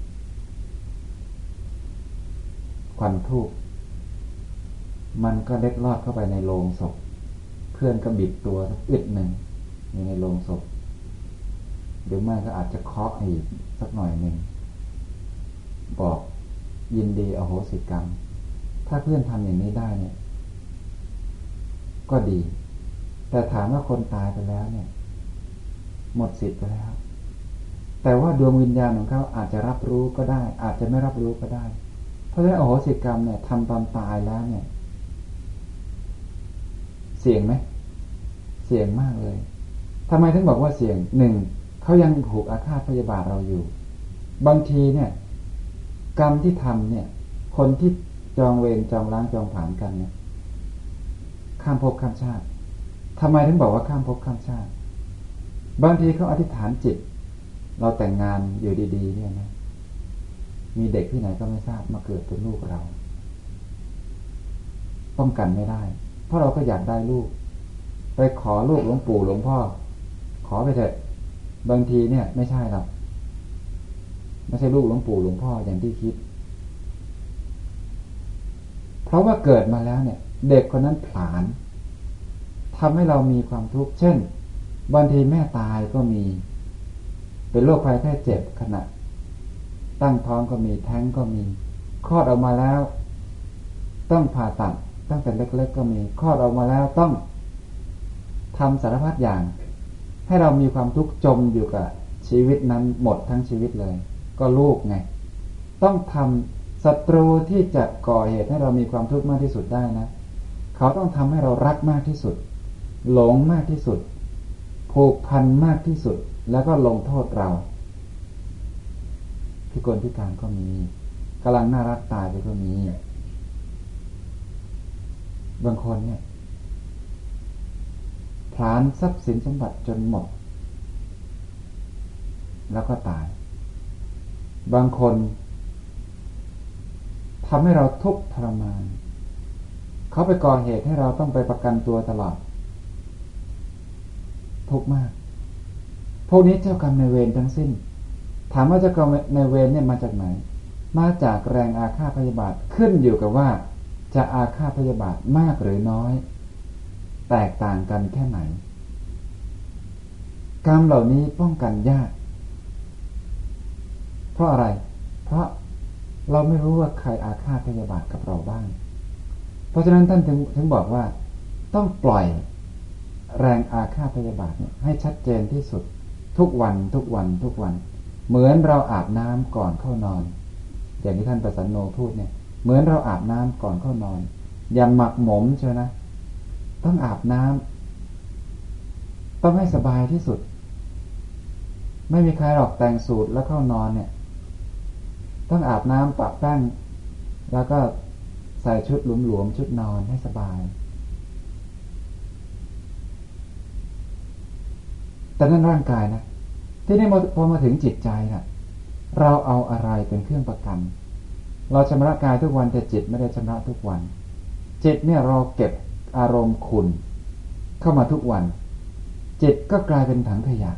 [SPEAKER 1] ควันธูปมันก็เล็ดลอดเข้าไปในโลงศพเพื่อนก็บิดตัวสักอึดหนึ่งอยู่ในโลงศพหรือไม่ก็อาจจะเคาะอีกสักหน่อยหนึ่งบอกยินดีอโหสิกรรมถ้าเพื่อนทำอย่างนี้ได้เนี่ยก็ดีแต่ถามว่าคนตายไปแล้วเนี่ยหมดสิทธิ์ไปแล้วแต่ว่าดวงวิญญาณของเขาอาจจะรับรู้ก็ได้อาจจะไม่รับรู้ก็ได้เพราะฉะนั้นอโหสิกรรมเนี่ยทำตอนตายแล้วเนี่ยเสี่ยงไหมเสี่ยงมากเลยทำไมถึงบอกว่าเสี่ยงหนึ่งเขายังผูกอาฆาตพยาบาทเราอยู่บางทีเนี่ยกรรมที่ทำเนี่ยคนที่จองเวรจองล้างจองผลาญกันเนี่ยข้ามภพข้ามชาติทำไมถึงบอกว่าข้ามภพข้ามชาติบางทีเขาอธิษฐานจิตเราแต่งงานอยู่ดีๆเนี่ยนะมีเด็กที่ไหนก็ไม่ทราบมาเกิดเป็นลูกเราป้องกันไม่ได้เพราะเราก็อยากได้ลูกไปขอลูกหลวงปู่หลวงพ่อขอไปเถอะบางทีเนี่ยไม่ใช่หรอกไม่ใช่ลูกหลวงปู่หลวงพ่ออย่างที่คิดเพราะว่าเกิดมาแล้วเนี่ยเด็กคนนั้นผลาญทำให้เรามีความทุกข์เช่นบางทีแม่ตายก็มีเป็นโรคภัยแค่เจ็บขณะตั้งท้องก็มีแท้งก็มีคลอดออกมาแล้วต้องผ่าตัดตั้งแต่เล็กๆก็มีคลอดออกมาแล้วต้องทำสารพัดอย่างให้เรามีความทุกข์จมอยู่กับชีวิตนั้นหมดทั้งชีวิตเลยก็ลูกไงต้องทำศัตรูที่จะก่อเหตุให้เรามีความทุกข์มากที่สุดได้นะเขาต้องทำให้เรารักมากที่สุดหลงมากที่สุดผูกพันมากที่สุดแล้วก็ลงโทษเราพิกลพิการก็มีกำลังน่ารักตายไปก็มีบางคนเนี่ยผลาญทรัพย์สินสมบัติจนหมดแล้วก็ตายบางคนทำให้เราทุกข์ทรมานเขาไปก่อเหตุให้เราต้องไปประกันตัวตลอดทุกข์มากพวกนี้เจ้ากรรมนายเวรทั้งสิ้นถามว่าเจ้ากรรมนายเวรเนี่ยมาจากไหนมาจากแรงอาฆาตพยาบาทขึ้นอยู่กับว่าจะอาฆาตพยาบาทมากหรือน้อยแตกต่างกันแค่ไหนกรรมเหล่านี้ป้องกันยากเพราะอะไรเพราะเราไม่รู้ว่าใครอาฆาตพยาบาทกับเราบ้างเพราะฉะนั้นท่านถึงบอกว่าต้องปล่อยแรงอาฆาตพยาบาทเนี่ยให้ชัดเจนที่สุดทุกวันทุกวันทุกวันเหมือนเราอาบน้ำก่อนเข้านอนอย่างที่ท่านประสันโนพูดเนี่ยเหมือนเราอาบน้ำก่อนเข้านอนอย่าหมักหมมเชียวนะต้องอาบน้ำต้องให้สบายที่สุดไม่มีใครหรอกแต่งสูทแล้วเข้านอนเนี่ยต้องอาบน้ำปะแป้งแล้วก็ใส่ชุดหลวมๆชุดนอนให้สบายแต่นั่นร่างกายนะที่นี่พอมาถึงจิตใจนะเราเอาอะไรเป็นเครื่องประกันเราชำระกายทุกวันแต่จิตไม่ได้ชำระทุกวันจิตเนี่ยเราเก็บอารมณ์ขุ่นเข้ามาทุกวันจิตก็กลายเป็นถังขยะ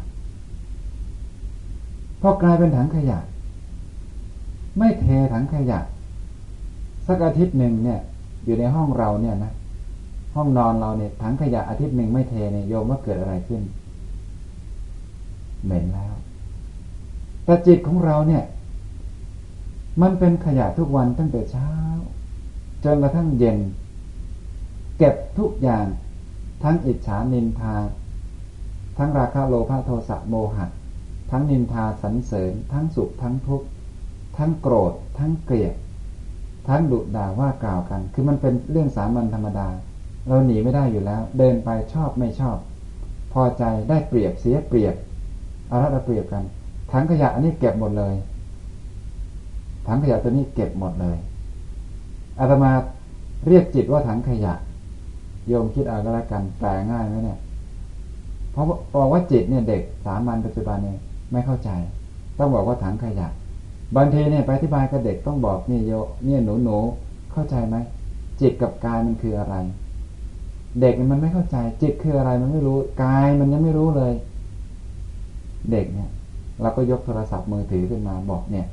[SPEAKER 1] พอกลายเป็นถังขยะไม่เทถังขยะสักอาทิตย์หนึ่งเนี่ยอยู่ในห้องเราเนี่ยนะห้องนอนเราเนี่ยถังขยะอาทิตย์หนึ่งไม่เทเนี่ยโยมว่าเกิดอะไรขึ้นเหม็นแล้วแต่จิตของเราเนี่ยมันเป็นขยะทุกวันตั้งแต่เช้าจนกระทั่งเย็นเก็บทุกอย่างทั้งอิจฉานินทาทั้งราคะโลภะโทสะโมหะทั้งนินทาสรรเสริญทั้งสุขทั้งทุกข์ทั้งโกรธทั้งเกลียดทั้งดุด่าว่ากล่าวกันคือมันเป็นเรื่องสามัญธรรมดาเราหนีไม่ได้อยู่แล้วเดินไปชอบไม่ชอบพอใจได้เปรียบเสียเปรียบเอาละเปรียบกันถังขยะอันนี้เก็บหมดเลยถังขยะตัวนี้เก็บหมดเลยอาตมาเรียกจิตว่าถังขยะโยมคิดเอาก็แล้วกันแปลง่ายไหมเนี่ยเพราะบอกว่าจิตเนี่ยเด็กสามัญปัจจุบันเนี่ยไม่เข้าใจต้องบอกว่าถังขยะบางทีเนี่ยไปอธิบายกับเด็กต้องบอกนี่โยเนี่ยหนูเข้าใจไหมจิตกับกายมันคืออะไรเด็กมันไม่เข้าใจจิตคืออะไรมันไม่รู้กายมันยังไม่รู้เลยเด็กเนี่ยเราก็ยกโทรศัพท์มือถือขึ้นมาบอกเนี่ย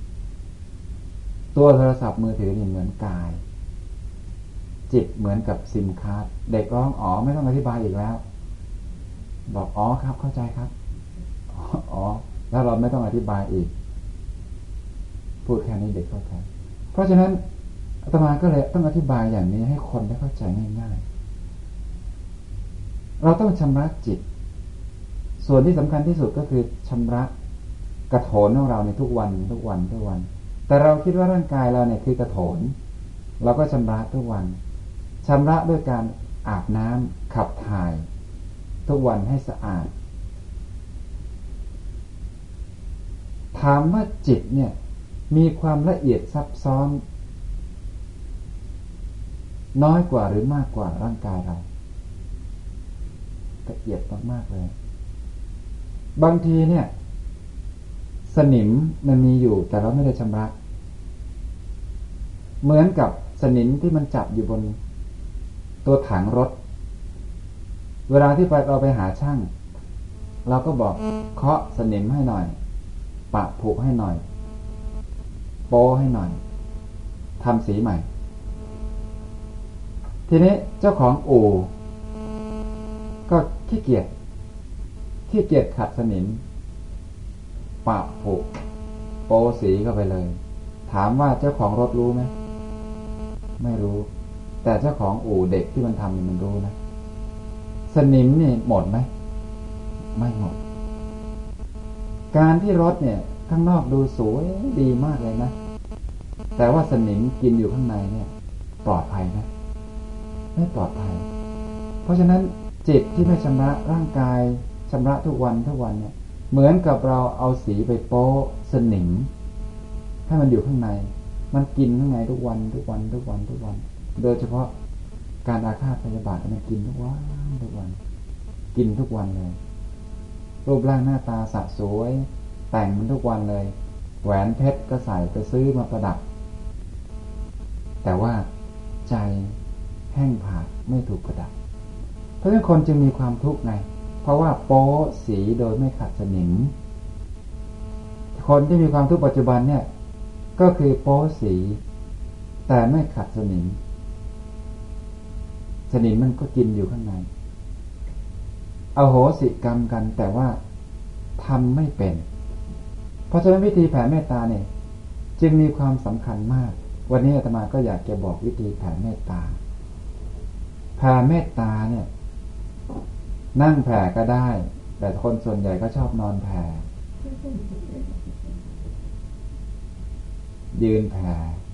[SPEAKER 1] ตัวโทรศัพท์มือถือนี่เหมือนกายจิตเหมือนกับซิมการ์ดเด็กร้องอ๋อไม่ต้องอธิบายอีกแล้วบอกอ๋อครับเข้าใจครับอ๋อแล้วเราไม่ต้องอธิบายอีกพูดแค่นี้เด็กเข้าใจเพราะฉะนั้นอาตมาก็เลยต้องอธิบายอย่างนี้ให้คนได้เข้าใจง่ายๆเราต้องชำระจิตส่วนที่สำคัญที่สุดก็คือชำระกระโถนของเราในทุกวันแต่เราคิดว่าร่างกายเราเนี่ยคือกระโถนเราก็ชำระทุกวันชำระด้วยการอาบน้ำขับถ่ายทุกวันให้สะอาดถามว่าจิตเนี่ยมีความละเอียดซับซ้อนน้อยกว่าหรือมากกว่าร่างกายเราละเอียดมากๆเลยบางทีเนี่ยสนิมมันมีอยู่แต่เราไม่ได้ชำระเหมือนกับสนิมที่มันจับอยู่บนตัวถังรถเวลาที่เราไปหาช่างเราก็บอกเคาะสนิมให้หน่อยปะผุให้หน่อยโป้ให้หน่อยทำสีใหม่ทีนี้เจ้าของอู่ก็ขี้เกียจขัดสนิมปะผุโป้สีเข้าไปเลยถามว่าเจ้าของรถรู้ไหมไม่รู้แต่เจ้าของอู่เด็กที่มันทำมันรู้นะสนิมนี่หมดไหมไม่หมดการที่รถเนี่ยข้างนอกดูสวยดีมากเลยนะแต่ว่าสนิมกินอยู่ข้างในเนี่ยปลอดภัยนะไม่ปลอดภัยเพราะฉะนั้นจิตที่ไม่ชำระร่างกายชำระทุกวันเนี่ยเหมือนกับเราเอาสีไปโป๊สนิมให้มันอยู่ข้างในมันกินข้างในทุกวันโดยเฉพาะการอาฆาตพยาบาทมันกินทุกวันกินทุกวันเลยรูปร่างหน้าตาสะสวยแต่งมันทุกวันเลยแหวนเพชรก็ใส่ไปซื้อมาประดับแต่ว่าใจแห้งผากไม่ถูกประดับเพราะฉะนั้นคนจึงมีความทุกข์ไงเพราะว่าโป๊สีโดยไม่ขัดสนิมคนที่มีความทุกข์ปัจจุบันเนี่ยก็คือโป๊สีแต่ไม่ขัดสนิมมันก็กินอยู่ข้างในอโหสิกรรมกันแต่ว่าทำไม่เป็นเพราะฉะนั้นวิธีแผ่เมตตาเนี่ยจึงมีความสำคัญมากวันนี้อาตมาก็อยากจะบอกวิธีแผ่เมตตาเนี่ยนั่งแผ่ก็ได้แต่คนส่วนใหญ่ก็ชอบนอนแผ่ยืนแผ่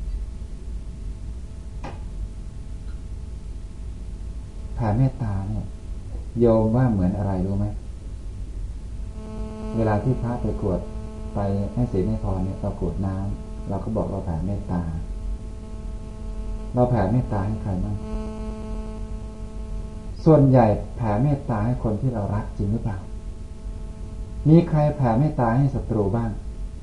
[SPEAKER 1] เมตตาเนี่ยโยมว่าเหมือนอะไรรู้ไหมเวลาที่พระไปกรวดไปให้ศีลให้พรเนี่ยเรากรวดน้ำเราก็บอกเราแผ่เมตตาเราแผ่เมตตาให้ใครบ้างส่วนใหญ่แผ่เมตตาให้คนที่เรารักจริงหรือเปล่ามีใครแผ่เมตตาให้ศัตรูบ้าง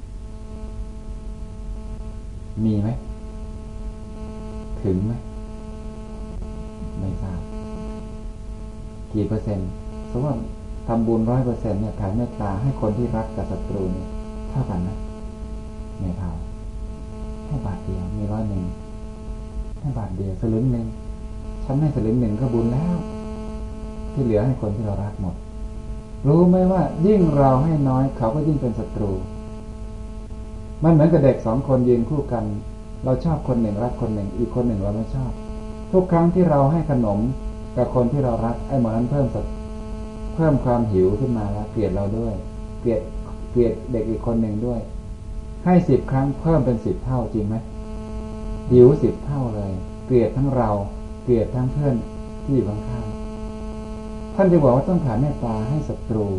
[SPEAKER 1] มีไหมถึงไหมไม่ทราบกี่เปอร์เซ็นต์สมมติว่าทำบุญ 100% เนี่ยแผ่เมตตาให้คนที่รักกับศัตรูเนี่ยเท่ากันนะไม่เท่าให้บาทเดียวมี100ให้บาทเดียวสลึงนึงฉันให้สลึงนึงก็บุญแล้วที่เหลือให้คนที่เรารักหมดรู้ไหมว่ายิ่งเราให้น้อยเขาก็ยิ่งเป็นศัตรูมันเหมือนกับเด็ก2 คนยืนคู่กันเราชอบคนหนึ่งรักคนหนึ่งอีกคนหนึ่งเราไม่ชอบทุกครั้งที่เราให้ขนมกับคนที่เรารักไอ้หมอนั้นเพิ่มความหิวขึ้นมาแล้วเกลียดเราด้วยเกลียดเด็กอีกคนหนึ่งด้วยให้10 ครั้งเพิ่มเป็น10 เท่าจริงไหมหิว10 เท่าเลยเกลียดทั้งเราเกลียดทั้งเพื่อนที่อยู่ข้างๆท่านจะบอกว่าต้องแผ่เมตตาให้ศัตรู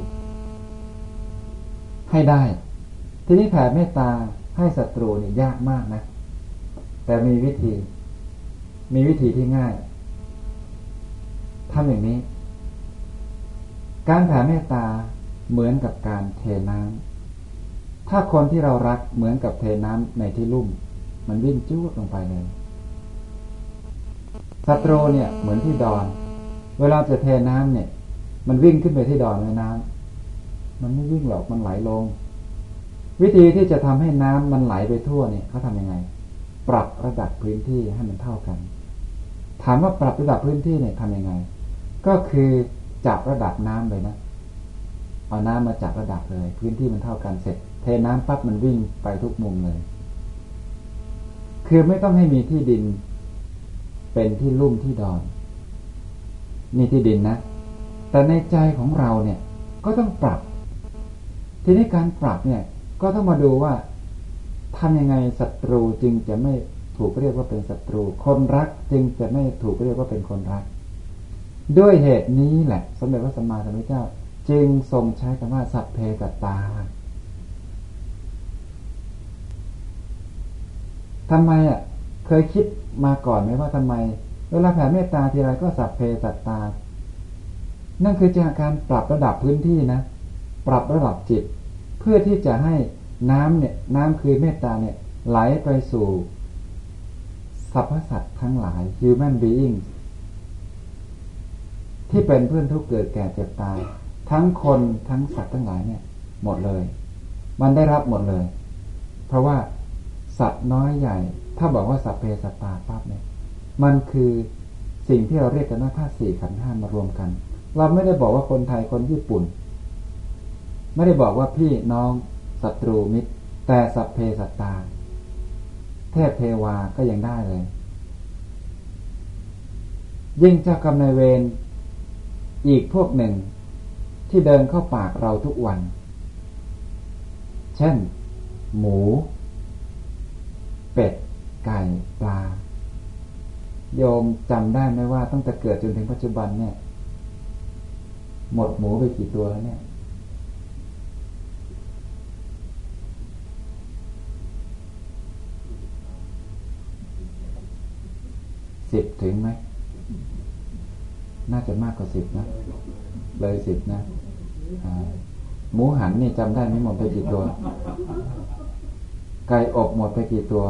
[SPEAKER 1] ให้ได้ทีนี้แผ่เมตตาให้ศัตรูนี่ยากมากนะแต่มีวิธีที่ง่ายทำอย่างนี้การแผ่เมตตาเหมือนกับการเทน้ำถ้าคนที่เรารักเหมือนกับเทน้ำในที่ลุ่มมันวิ่งจู๊ดลงไปเลยศัตรูเนี่ยเหมือนที่ดอนเวลาจะเทน้ำเนี่ยมันวิ่งขึ้นไปที่ดอนในน้ำมันไม่วิ่งหรอกมันไหลลงวิธีที่จะทำให้น้ำมันไหลไปทั่วเนี่ยเขาทำยังไงปรับระดับพื้นที่ให้มันเท่ากันถามว่าปรับระดับพื้นที่เนี่ยทำยังไงก็คือจับระดับน้ำเลยนะเอาน้ำมาจับระดับเลยพื้นที่มันเท่ากันเสร็จเทน้ำปั๊บมันวิ่งไปทุกมุมเลยคือไม่ต้องให้มีที่ดินเป็นที่ลุ่มที่ดอนนี่ที่ดินนะแต่ในใจของเราเนี่ยก็ต้องปรับทีนี้การปรับเนี่ยก็ต้องมาดูว่าทำยังไงศัตรูจึงจะไม่ถูกเรียกว่าเป็นศัตรูคนรักจึงจะไม่ถูกเรียกว่าเป็นคนรักด้วยเหตุนี้แหละสมเด็จพระสัมมาสัมพุทธเจ้าจึงทรงใช้คำว่าสัพเพสัตตาทำไมเคยคิดมาก่อนไหมว่าทำไมเวลาแผ่เมตตาทีไรก็สัพเพสัตตานั่นคือการปรับระดับพื้นที่นะปรับระดับจิตเพื่อที่จะให้น้ำคือเมตตาเนี่ยไหลไปสู่สรรพสัตว์ทั้งหลาย human being ที่เป็นเพื่อนทุกข์เกิดแก่เจ็บตายทั้งคนทั้งสัตว์ทั้งหลายเนี่ยหมดเลยมันได้รับหมดเลยเพราะว่าสัตว์น้อยใหญ่ถ้าบอกว่าสัพเพสัตตาปั๊บเนี่ยมันคือสิ่งที่เราเรียกกันว่าธาตุสี่ขันธ์ห้ามารวมกันเราไม่ได้บอกว่าคนไทยคนญี่ปุ่นไม่ได้บอกว่าพี่น้องศัตรูมิตรแต่สัพเพสัตตาเทพเทวาก็ยังได้เลยยิ่งเจ้ากรรมนายเวรอีกพวกหนึ่งที่เดินเข้าปากเราทุกวันเช่นหมูเป็ดไก่ปลาโยมจำได้ไหมว่าตั้งแต่เกิดจนถึงปัจจุบันเนี่ยหมดหมูไปกี่ตัวแล้วเนี่ย10ถึงไหมน่าจะมากกว่า10นะเลย10นะหมูหันนี่จำได้ไหมหมดไปกี่ตัวไก่อบหมดไปกี่ตัว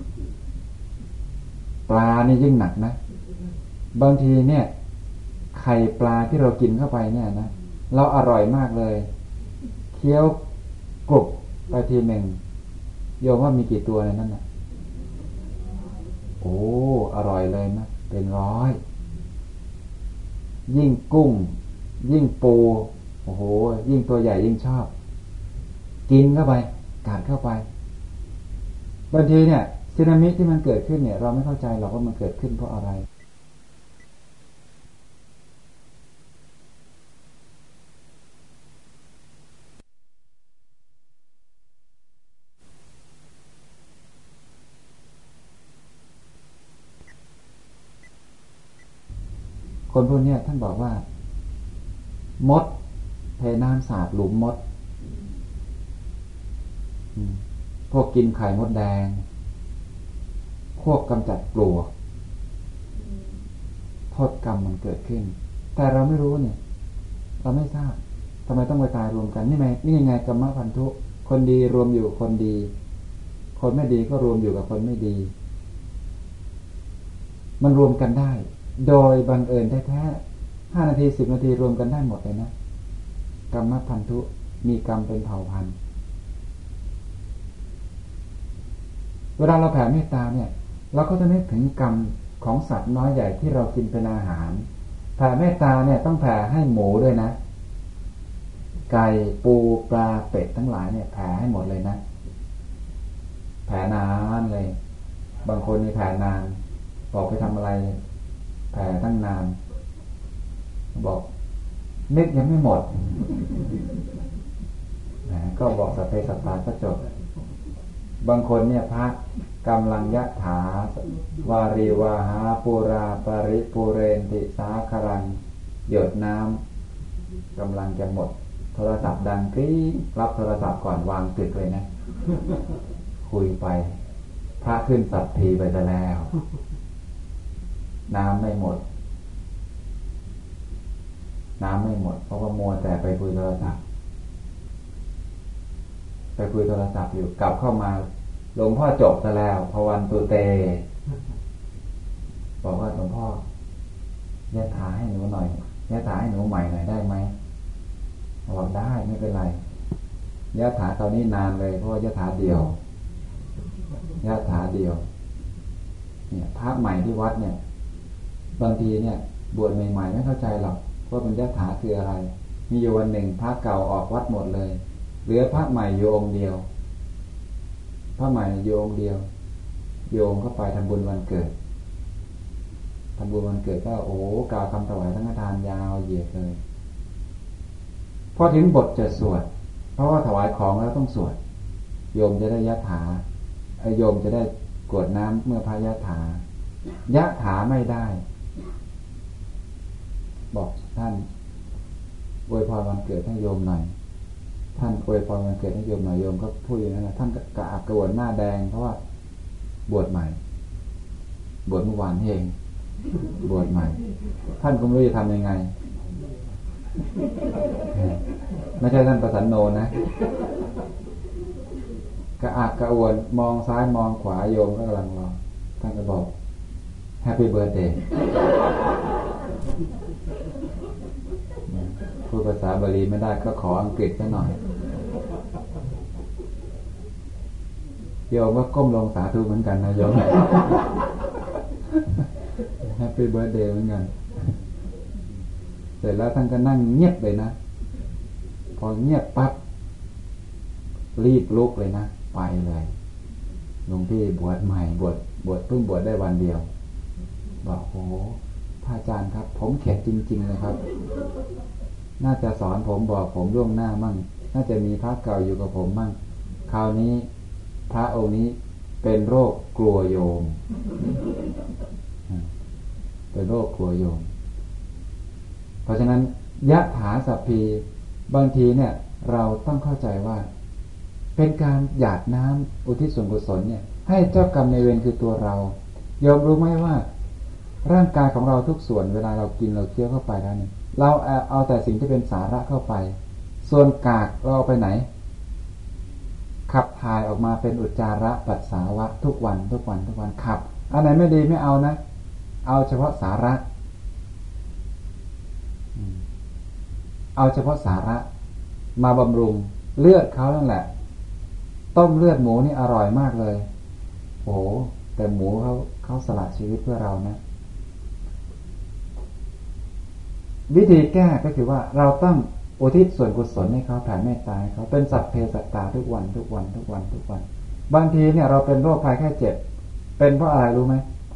[SPEAKER 1] ปลานี่ยิ่งหนักนะบางทีเนี่ยไข่ปลาที่เรากินเข้าไปเนี่ยนะเราอร่อยมากเลยเคี้ยวกรุบไปทีหนึ่งโยมว่ามีกี่ตัวในนั้นน่ะโอ้อร่อยเลยนะเป็นร้อยยิ่งกุ้งยิ่งปูโอ้โหยิ่งตัวใหญ่ยิ่งชอบกินเข้าไปกัดเข้าไปบางทีเนี่ยสึนามิที่มันเกิดขึ้นเนี่ยเราไม่เข้าใจหรอกว่ามันเกิดขึ้นเพราะอะไรคนพวกนี้ท่านบอกว่ามดเทน้ำสาดหลุมมดพวกกินไข่มดแดงพวกกำจัดปลวกโทษกรรมมันเกิดขึ้นแต่เราไม่รู้เนี่ยเราไม่ทราบทำไมต้องไปตายรวมกันนี่ยังไงกรรมพันธุคนดีรวมอยู่คนดีคนไม่ดีก็รวมอยู่กับคนไม่ดีมันรวมกันได้โดยบังเอิญแท้ๆ5 นาที10 นาทีรวมกันได้หมดเลยนะกรรมพันธุมีกรรมเป็นเผ่าพันธุ์เวลาเราแผ่เมตตาเนี่ยเราก็จะนึกถึงกรรมของสัตว์น้อยใหญ่ที่เรากินเป็นอาหารแผ่เมตตาเนี่ยต้องแผ่ให้หมูด้วยนะไก่ปูปลาเป็ดทั้งหลายเนี่ยแผ่ให้หมดเลยนะแผ่นานเลยบางคนนี่แผ่นานบอกไปทำอะไรแผ่ตั้งนานบอกนึกยังไม่หมดก็บอกสัพเพสัตตาก็จบบางคนเนี่ยพระกำลังยะถาวารีวาหาปูราปริปูเรนติสาครังหยดน้ำกำลังจะหมดโทรศัพท์ดังกรี๊ดรับโทรศัพท์ก่อนวางตึกเลยนะคุยไปพระขึ้นสัตทีไปซะแล้วน้ำไม่หมดเพราะว่ามัวแต่ไปคุยโทรศัพท์อยู่กลับเข้ามาหลวงพ่อจบซะแล้วภวันตุเตบอกว่าหลวงพ่อยะถาให้หนูหน่อยยะถาให้หนูใหม่หน่อยได้ไหมบอกได้ไม่เป็นไรยะถาคราวนี้นานเลยเพราะว่ายะถาเดียว ยะถาเดียวเนี่ยพระใหม่ที่วัดเนี่ยบางทีเนี่ยบวชใหม่ๆไม่เข้าใจหรอกว่าเป็นยะถาคืออะไรมีอยู่วันหนึ่งพระเก่าออกวัดหมดเลยเหลือพระใหม่อยู่องค์เดียวพระใหม่อยู่องค์เดียวโยมก็ไปทำบุญวันเกิดทำบุญวันเกิดก็กล่าวคำถวายสังฆทานยาวเหยียดเลยพอถึงบทจะสวดเพราะว่าถวายของแล้วต้องสวดโยมจะได้ยะถาโยมจะได้กรวดน้ำเมื่อพระยะถายะถาไม่ได้บอกท่านอวยพรวันเกิดให้โยมหน่อยท่านอวยพรวันเกิดให้โยมหน่อยโยมก็พูดอย่างนั้นแหละท่านกระอักกระอ่วนหน้าแดงเพราะว่าบวชใหม่บวชเมื่อวานเองบวชใหม่ท่านก็ไม่รู้จะทำยังไงไม่ใช่ท่านประสันโนนะกระอักกระอ่วนมองซ้ายมองขวาโยมก็กำลังรอท่านก็บอก Happy Birthday พูดภาษาบาลีไม่ได้ก็ขออังกฤษซะหน่อยโยมก็ก้มลงสาธุเหมือนกันนะโยม Happy Birthday เหมือนกันเสร็จแล้วท่านก็นั่งเงียบเลยนะพอเงียบปั๊บรีบลุกเลยนะไปเลยหลวงพี่บวชใหม่บวชเพิ่งบวชได้วันเดียวบอกโอ้พระอาจารย์ครับผมเข็ดจริงๆเลยครับน่าจะสอนผมบอกผมล่วงหน้ามั่งน่าจะมีพระเก่าอยู่กับผมมั่งคราวนี้พระองค์นี้เป็นโรคกลัวโยมเป็นโรคกลัวโยมเพราะฉะนั้นยะถาสัพพีบางทีเนี่ยเราต้องเข้าใจว่าเป็นการหยาดน้ำอุทิศส่วนกุศลเนี่ยให้เจ้ากรรมในเวรคือตัวเราโยมรู้ไหมว่าร่างกายของเราทุกส่วนเวลาเรากินเราเคี้ยวเข้าไปแล้วเนี่ยเราเอาแต่สิ่งที่เป็นสาระเข้าไปส่วนกากเราเอาไปไหนขับถ่ายออกมาเป็นอุจจาระปัสสาวะทุกวันขับอันไหนไม่ดีไม่เอานะเอาเฉพาะสาระเอาเฉพาะสาระมาบำรุงเลือดเขานั่นแหละต้มเลือดหมูนี่อร่อยมากเลยโอ้แต่หมูเขาสละชีวิตเพื่อเรานะวิธีแก้ก็คือว่าเราต้องอุทิศส่วนกุศลให้เขาแผ่เมตตาให้เขาเป็นสัพเพสัตตาทุกวันบางทีเนี่ยเราเป็นโรคภัยแค่เจ็บเป็นเพราะอะไรรู้ไหม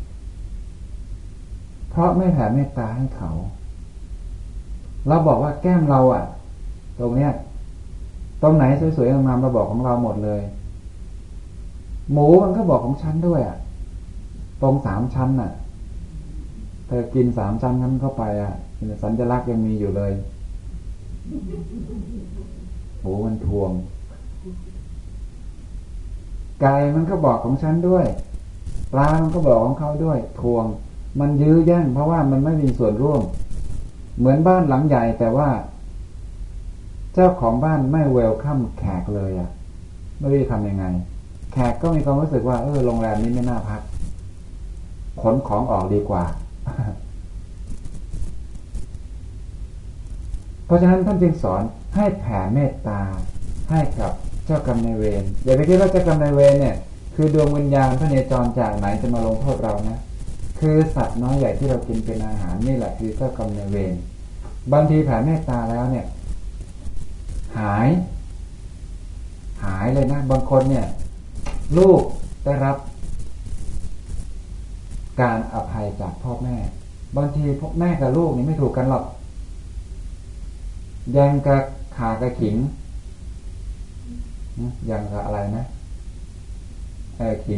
[SPEAKER 1] เพราะไม่แผ่เมตตาให้เขาเราบอกว่าแก้มเราตรงเนี้ยตรงไหนสวยๆงามๆเราบอกของเราหมดเลยหมูมันก็บอกของฉันด้วยตรง3 ชั้นเธอกิน3 ชั้นนั้นเข้าไปสัญลักษณ์ยังมีอยู่เลยหมูมันทวงไก่มันก็บอกของฉันด้วยปลามันก็บอกของเขาด้วยทวงมันยื้อแย่งเพราะว่ามันไม่มีส่วนร่วมเหมือนบ้านหลังใหญ่แต่ว่าเจ้าของบ้านไม่เวลคัมแขกเลยไม่รู้จะทำยังไงแขกก็มีความรู้สึกว่าโรงแรมนี้ไม่น่าพักขนของออกดีกว่า เพราะฉะนั้นท่านจึงสอนให้แผ่เมตตาให้กับเจ้ากรรมนายเวรอย่าไปคิดว่าเจ้ากรรมนายเวรเนี่ยคือดวงวิญญาณพระเนจรจากไหนจะมาลงโทษเรานะคือสัตว์น้อยใหญ่ที่เรากินเป็นอาหารนี่แหละคือเจ้ากรรมนายเวรบางทีแผ่เมตตาแล้วเนี่ยหายเลยนะบางคนเนี่ยลูกได้รับการอภัยจากพ่อแม่บางทีพ่อแม่กับลูกนี่ไม่ถูกกันหรอกยังกับขากระขิงยังกับอะไรนะขิง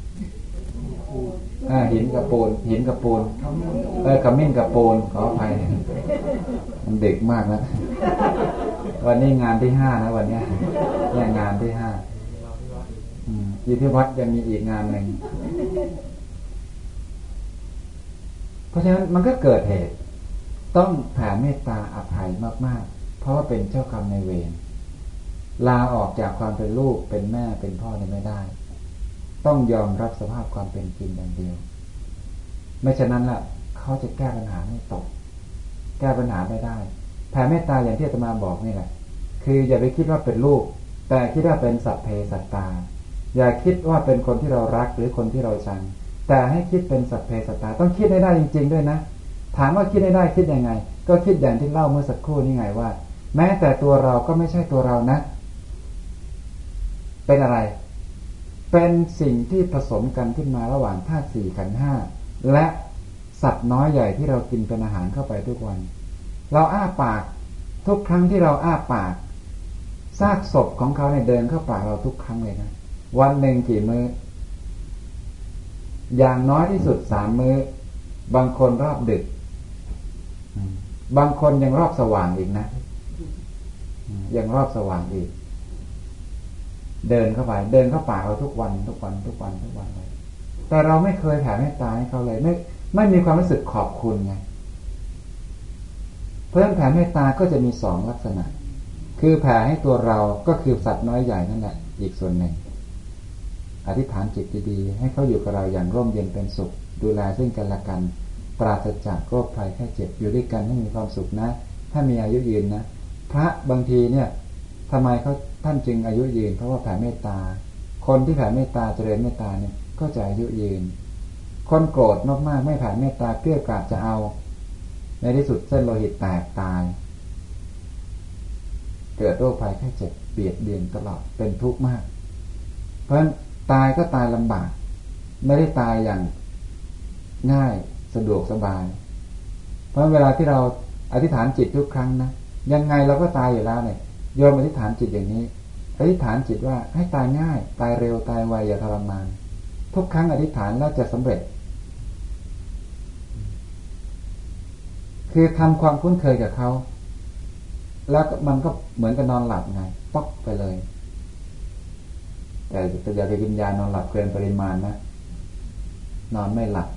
[SPEAKER 1] หินกับปูนขมิ้นกับปูนขออภัยมันเด็กมากนะวันนี้งานที่5นะวันนี้เนี่ยงานที่5อยู่ที่วัดยังมีอีกงานหนึ่งเพราะฉะนั้นมันก็เกิดเหตุต้องแผ่เมตตาอภัยมากๆเพราะว่าเป็นเจ้ากรรมนายเวรลาออกจากความเป็นลูกเป็นแม่เป็นพ่อเนี่ยไม่ได้ต้องยอมรับสภาพความเป็นจริงอย่างเดียวไม่ฉะนั้นล่ะเขาจะแก้ปัญหาไม่ตกแก้ปัญหาไม่ได้แผ่เมตตาอย่างที่อาตมาบอกนี่แหละคืออย่าไปคิดว่าเป็นลูกแต่คิดว่าเป็นสัพเพสัตตาอย่าคิดว่าเป็นคนที่เรารักหรือคนที่เราชังแต่ให้คิดเป็นสัพเพสัตตาต้องคิดให้ได้จริงๆด้วยนะถามว่าคิดให้ได้คิดยังไงก็คิดอย่างที่เล่าเมื่อสักครู่นี่ไงว่าแม้แต่ตัวเราก็ไม่ใช่ตัวเรานะเป็นอะไรเป็นสิ่งที่ผสมกันขึ้นมาระหว่างธาตุสี่ขันธ์ห้าและสัตว์น้อยใหญ่ที่เรากินเป็นอาหารเข้าไปทุกวันเราอ้าปากทุกครั้งที่เราอ้าปากซากศพของเขาเนี่ยเดินเข้าปากเราทุกครั้งเลยนะวันหนึ่งกี่มื้ออย่างน้อยที่สุด3 มื้อบางคนรอบดึกบางคนยังรอบสว่างอีกนะยังรอบสว่างอีกเดินเข้าไปเดินเข้าปากเราทุกวันเลยแต่เราไม่เคยแผ่เมตตาให้เขาเลยไม่มีความรู้สึกขอบคุณไงเพราะฉะนั้นแผ่เมตตาก็จะมี2 ลักษณะคือแผ่ให้ตัวเราก็คือสัตว์น้อยใหญ่นั่นแหละอีกส่วนหนึ่งอธิษฐานจิตดีๆให้เขาอยู่กับเราอย่างร่มเย็นเป็นสุขดูแลซึ่งกันและกันปราศจากโรคภัยไข้เจ็บอยู่ด้วยกันให้มีความสุขนะถ้ามีอายุยืนนะพระบางทีเนี่ยทำไมท่านจึงอายุยืนเพราะว่าแผ่เมตตาคนที่แผ่เมตตาเจริญเมตตาเนี่ยก็จะอายุยืนคนโกรธมากๆไม่แผ่เมตตาเกลี้ยกล่อมจะเอาในที่สุดเส้นโลหิตแตกตายเกิดโรคภัยไข้เจ็บเบียดเบียนตลอดเป็นทุกข์มากเพราะฉะนั้นตายก็ตายลำบากไม่ได้ตายอย่างง่ายสะดวกสบายเพราะเวลาที่เราอธิษฐานจิตทุกครั้งนะยังไงเราก็ตายอยู่แล้วเนี่ยโยมอธิษฐานจิตอย่างนี้อธิษฐานจิตว่าให้ตายง่ายตายเร็วตายไวอย่าทรมานทุกครั้งอธิษฐานแล้วจะสำเร็จคือทำความคุ้นเคยกับเขาแล้วมันก็เหมือนกับนอนหลับไงป๊อกไปเลยแต่อย่าไปกินยานอนหลับเกินปริมาณนะนอนไม่หลับ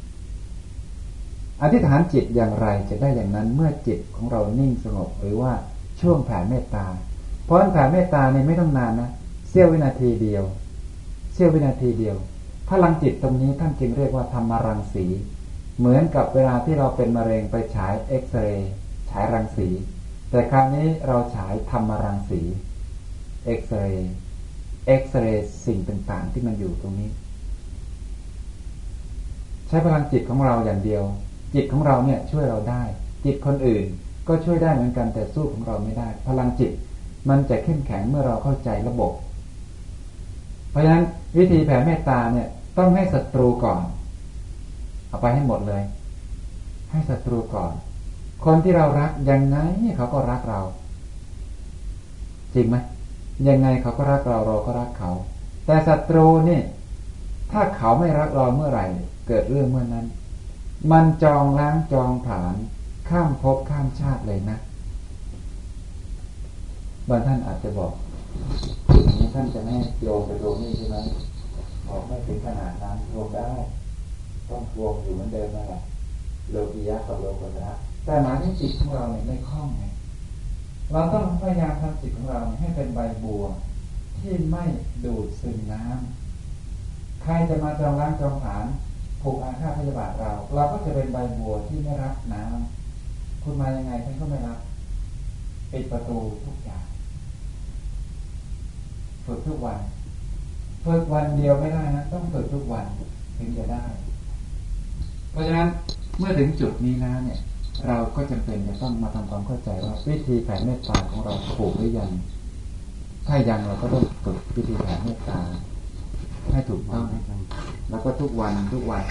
[SPEAKER 1] อธิษฐานจิตอย่างไรจะได้อย่างนั้นเมื่อจิตของเรานิ่งสงบหรือว่าช่วงแผ่เมตตาเพราะแผ่เมตตาเนี่ยไม่ต้องนานนะเสี้ยววินาทีเดียวพลังจิตตรงนี้ท่านจึงเรียกว่าธรรมรังสีเหมือนกับเวลาที่เราเป็นมะเร็งไปฉายเอ็กซเรย์ฉายรังสีแต่คราวนี้เราฉายธรรมรังสีเอ็กซเรย์สิ่งต่างๆที่มันอยู่ตรงนี้ใช้พลังจิตของเราอย่างเดียวจิตของเราเนี่ยช่วยเราได้จิตคนอื่นก็ช่วยได้เหมือนกันแต่สู้ของเราไม่ได้พลังจิตมันจะเข้มแข็งเมื่อเราเข้าใจระบบเพราะฉะนั้นวิธีแผ่เมตตาเนี่ยต้องให้ศัตรูก่อนเอาไปให้หมดเลยให้ศัตรูก่อนคนที่เรารักยังไงเขาก็รักเราจริงไหมยังไงเขาก็รักเราเราก็รักเขาแต่ศัตรูนี่ถ้าเขาไม่รักเราเมื่อไหร่เกิดเรื่องเมื่อนั้นมันจองล้างจองผลาญข้ามภพข้ามชาติเลยนะบางท่านอาจจะบอกอย่างนี้ท่านจะไม่โยงไปโยงนี่ใช่ไหมบอกไม่ถึงขนาดนั้นโยงได้ต้องโยงอยู่เหมือนเดิมนั่นแหละโลกียะกับโลกุตระแต่หมายถึงจิตของเราเนี่ยไม่คล่องไงเราต้องพยายามทำจิตของเราให้เป็นใบบัวที่ไม่ดูดซึมน้ำใครจะมาจองล้างจองผลาญผูกอาฆาตพยาบาทเราก็จะเป็นใบบัวที่ไม่รับน้ำคุณมายังไงท่านก็ไม่รับปิดประตูทุกอย่างฝึกทุกวันฝึกวันเดียวไม่ได้นะต้องฝึกทุกวันถึงจะได้เพราะฉะนั้นเมื่อถึงจุดนี้แล้วเนี่ยเราก็จำเป็นจะต้องมาทำความเข้าใจว่าวิธีแผ่เมตตาของเราถูกหรือยังถ้ายังเราก็ต้องฝึกวิธีแผ่เมตตาให้ถูกต้องแล้วก็ทุกวัน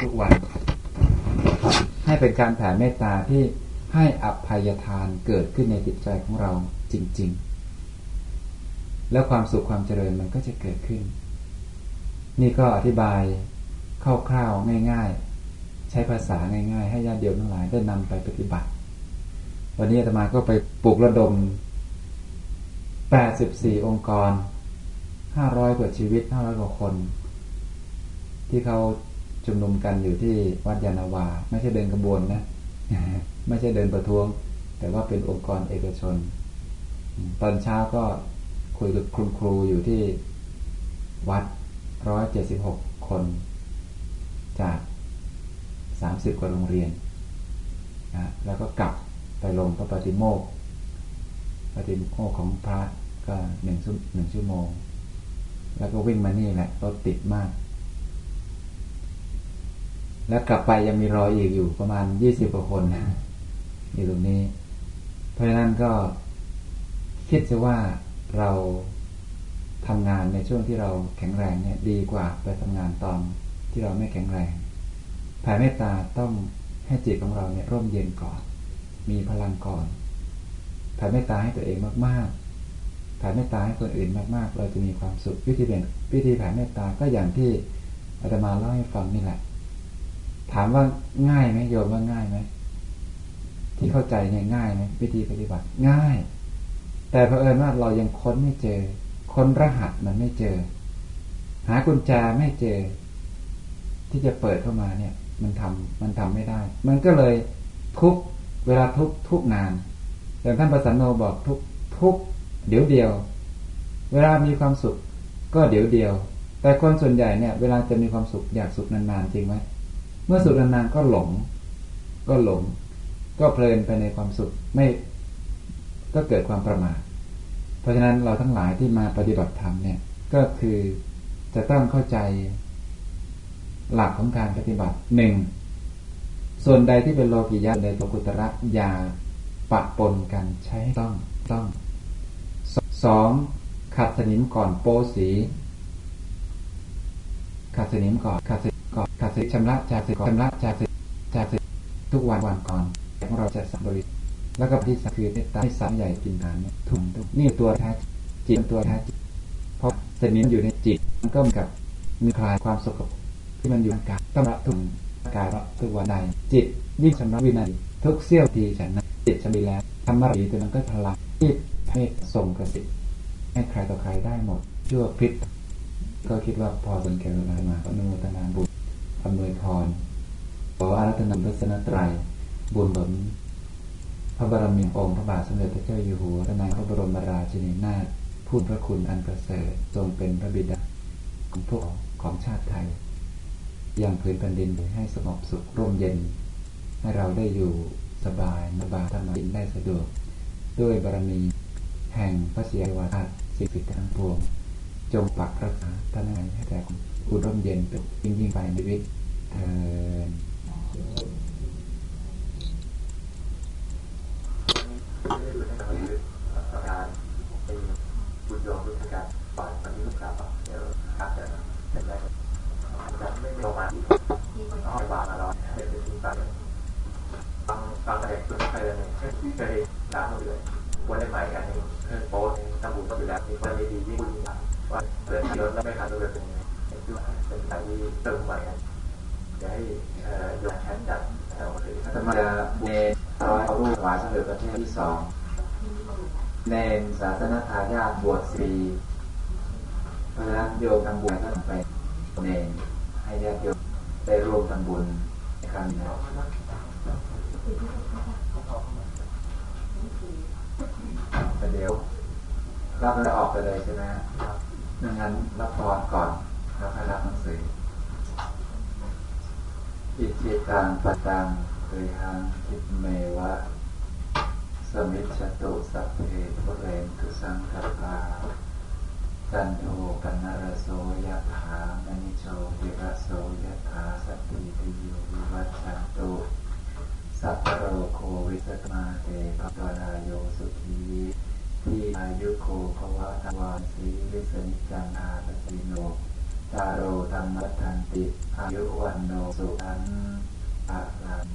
[SPEAKER 1] ให้เป็นการแผ่เมตตาที่ให้อภัยทานเกิดขึ้นในจิตใจของเราจริงๆแล้วความสุขความเจริญมันก็จะเกิดขึ้นนี่ก็อธิบายคร่าวๆง่ายๆใช้ภาษาง่ายๆให้ญาติโยมทั้งหลายได้นำไปปฏิบัติวันนี้อาตมาก็ไปปลุกระดม84องค์กร500กว่าชีวิต500กว่าคนที่เขาชุมนุมกันอยู่ที่วัดยานนาวาไม่ใช่เดินขบวนนะไม่ใช่เดินประท้วงแต่ว่าเป็นองค์กรเอกชนตอนเช้าก็คุยกับคุณครูอยู่ที่วัด176คนจาก30กว่าโรงเรียนนะแล้วก็กลับไปลงพระปฏิโมกข์ของพระกก็1 ชั่วโมงแล้วก็วิ่งมานี่แหละรถติดมากแล้วกลับไปยังมีรออีกอยู่ประมาณ20 กว่าคนอยู่ตรงนี้เพราะฉะนั้นก็คิดซะว่าเราทำงานในช่วงที่เราแข็งแรงเนี่ยดีกว่าไปทำงานตอนที่เราไม่แข็งแรงแผ่เมตตาต้องให้จิตของเราเนี่ยร่มเย็นก่อนมีพลังก่อนแผ่เมตตาให้ตัวเองมากๆแผ่เมตตาให้คนอื่นมากๆเราจะมีความสุขวิธีแผ่เมตตาก็อย่างที่อาตมาเล่าให้ฟังนี่แหละถามว่าง่ายไหมโยมว่าง่ายไหมที่เข้าใจง่ายไหมวิธีปฏิบัติง่ายแต่เผอิญว่าเรายังค้นไม่เจอค้นรหัสมันไม่เจอหากุญแจไม่เจอที่จะเปิดเข้ามาเนี่ยมันทำไม่ได้มันก็เลยทุกเวลาทุกนานอย่างท่านประสันโนบอกทุกเดี๋ยวเดียวเวลามีความสุขก็เดี๋ยวเดียวแต่คนส่วนใหญ่เนี่ยเวลาจะมีความสุขอยากสุขนานๆจริงไหมเมื่อสุขนานๆก็หลงก็เพลินไปในความสุขไม่ก็เกิดความประมาทเพราะฉะนั้นเราทั้งหลายที่มาปฏิบัติธรรมเนี่ยก็คือจะต้องเข้าใจหลักของการปฏิบัติ 1. ส่วนใดที่เป็นโลกิยะในโลกุตระอย่าปะปนกันใช้ให้ต้อง 2. ขัดสนิมก่อนโปสีขัดสนิมก่อนขัดสชำระจากทุกวันก่อนของเราจะสัมบริแล้วก็ที่3คือเมตตาให้สามใหญ่กินฐานเนี่ยทุกนี่ตัวแท้จิตตัวแท้จิตเพราะสนิมอยู่ในจิตมันก็เหมือนกับมีคลายความสกปรกที่มันอยู่ในกายต้องละทุกกายละทุกวันใดจิตยิ่งชำระวินัยทุกเสี้ยวทีฉันนะจิตชำระแล้วธรรมะดีตัวนั้นก็พลังที่ให้ส่งกระสิทธิ์ให้ใครต่อใครได้หมดชั่วพิษก็คิดว่าพอสมแก่เวลามาอนุโมทนาบุญอำนวยพรขออารัธนาพระรัตนตรัยบุญผลพระบารมีองค์พระบาทสมเด็จพระเจ้าอยู่หัวและนางพระบรมราชินีนาถผู้พระคุณอันประเสริฐทรงเป็นพระบิดาของพวกของชาติไทยยังพื้นแผ่นดินให้สงบสุขร่มเย็นให้เราได้อยู่สบายทำกินได้สะดวกด้วยบารมีแห่งพระศรีอริยวาทสิ่งศักดิ์สิทธิ์ทั้งปวงจงปักรักษาท่านให้แต่คุณร่มเย็นเป็นยิ่งไปในชีวิตเถิด
[SPEAKER 2] การเป็นบุญโยมรุทธการฝ่ายปฏิบัติการเดี๋ยวอาจจะเป็นได้ไม่ประมาณน้อยบาทเราเป็นที่ตั้งฟังแต่ส่วนใครเลยเคยด่าเขาเลยวันได้ใหม่กันเพื่อนโพสทำบุญก็อยู่แล้วมีคนดียิ่งบุญว่าเกิดเยอะแล้วไม่ขาดเลยเป็นยังไงคือเป็นสายที่เติมใหม่กันจะให้โยมแทนจัด
[SPEAKER 1] อาตมาจะเนรร้อยรูปถวายสมเด็จพระเทพที่2เนรศาสนทายาทบวช4เพราะฉะนั้นโยมทำบุญก็ต้องไปเนรให้ญาติโยมได้ร่วมทำบุญในครั้งนี้แต่เดี๋ยวรับแล้วออกไปเลยใช่ไหมดังนั้นรับพรก่อนแล้วค่อยรับหนังสืออิจิตังปะตังเวหังคิปเมวะสมิจฉตุสัพเพปุเรนตุสังคปาจันโทปนรโสยถามณิโชติระโสยถาสัพพิติโยวิวัชชันตุสัพพโรโควิสัตมาเตภวรายโยสุขีที่อายุโคภวะทวารสีวิสนิจังอาตติโนตาโรธรรมทันติอายุวันโนสุขังภะลัง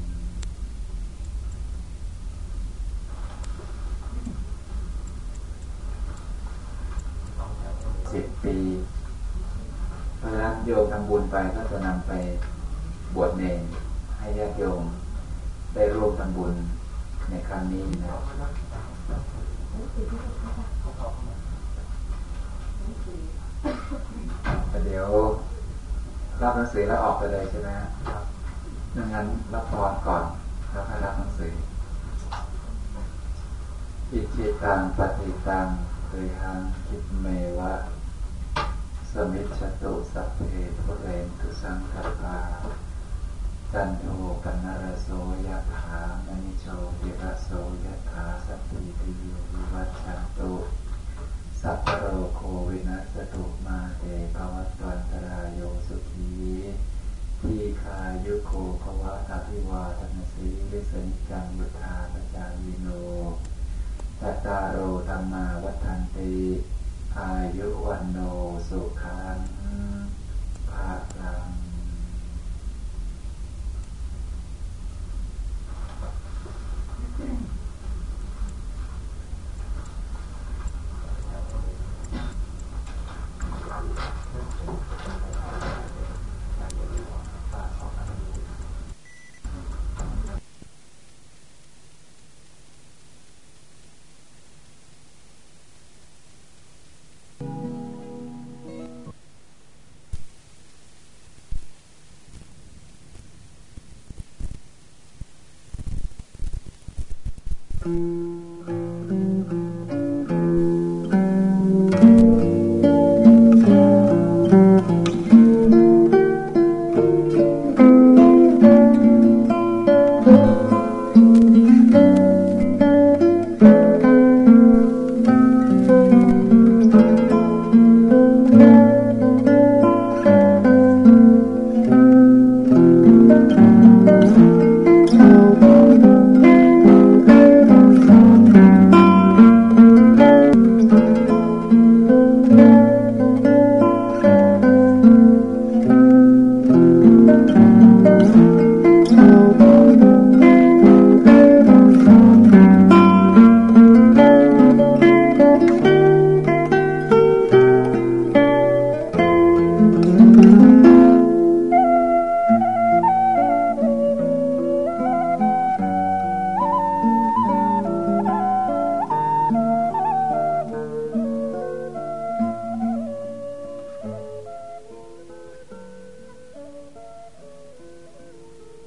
[SPEAKER 1] 10 ปีเพราะฉะนั้นโยมทำบุญไปก็จะนำไปบวชเนรให้ญาติโยมได้ร่วมทำบุญในครั้งนี้นะเดี๋ยวรับหนังสือแล้วออกไปเลยใช่ไหมดังนั้นรับพรก่อนแล้วค่อยรับหนังสืออิจิตังปฏิตังเวหังคิปเมวะสมิจฉตุสัพเพปุเรนตุสังคปาจันโทปนรโสยถามณิโชติระโสยถาสัพพิติโยวิวัชชันตุสัสัพพะโรโควินัสตุมาเตภวัตวันตรายโยสุขีทีคายุโกภวะอภิวาทนาสีริสนิจังวุธาปจายิโนตัตตาโรธรรมาวัฏันติอายุวันโนสุขังภาลัง
[SPEAKER 2] Mm-hmm.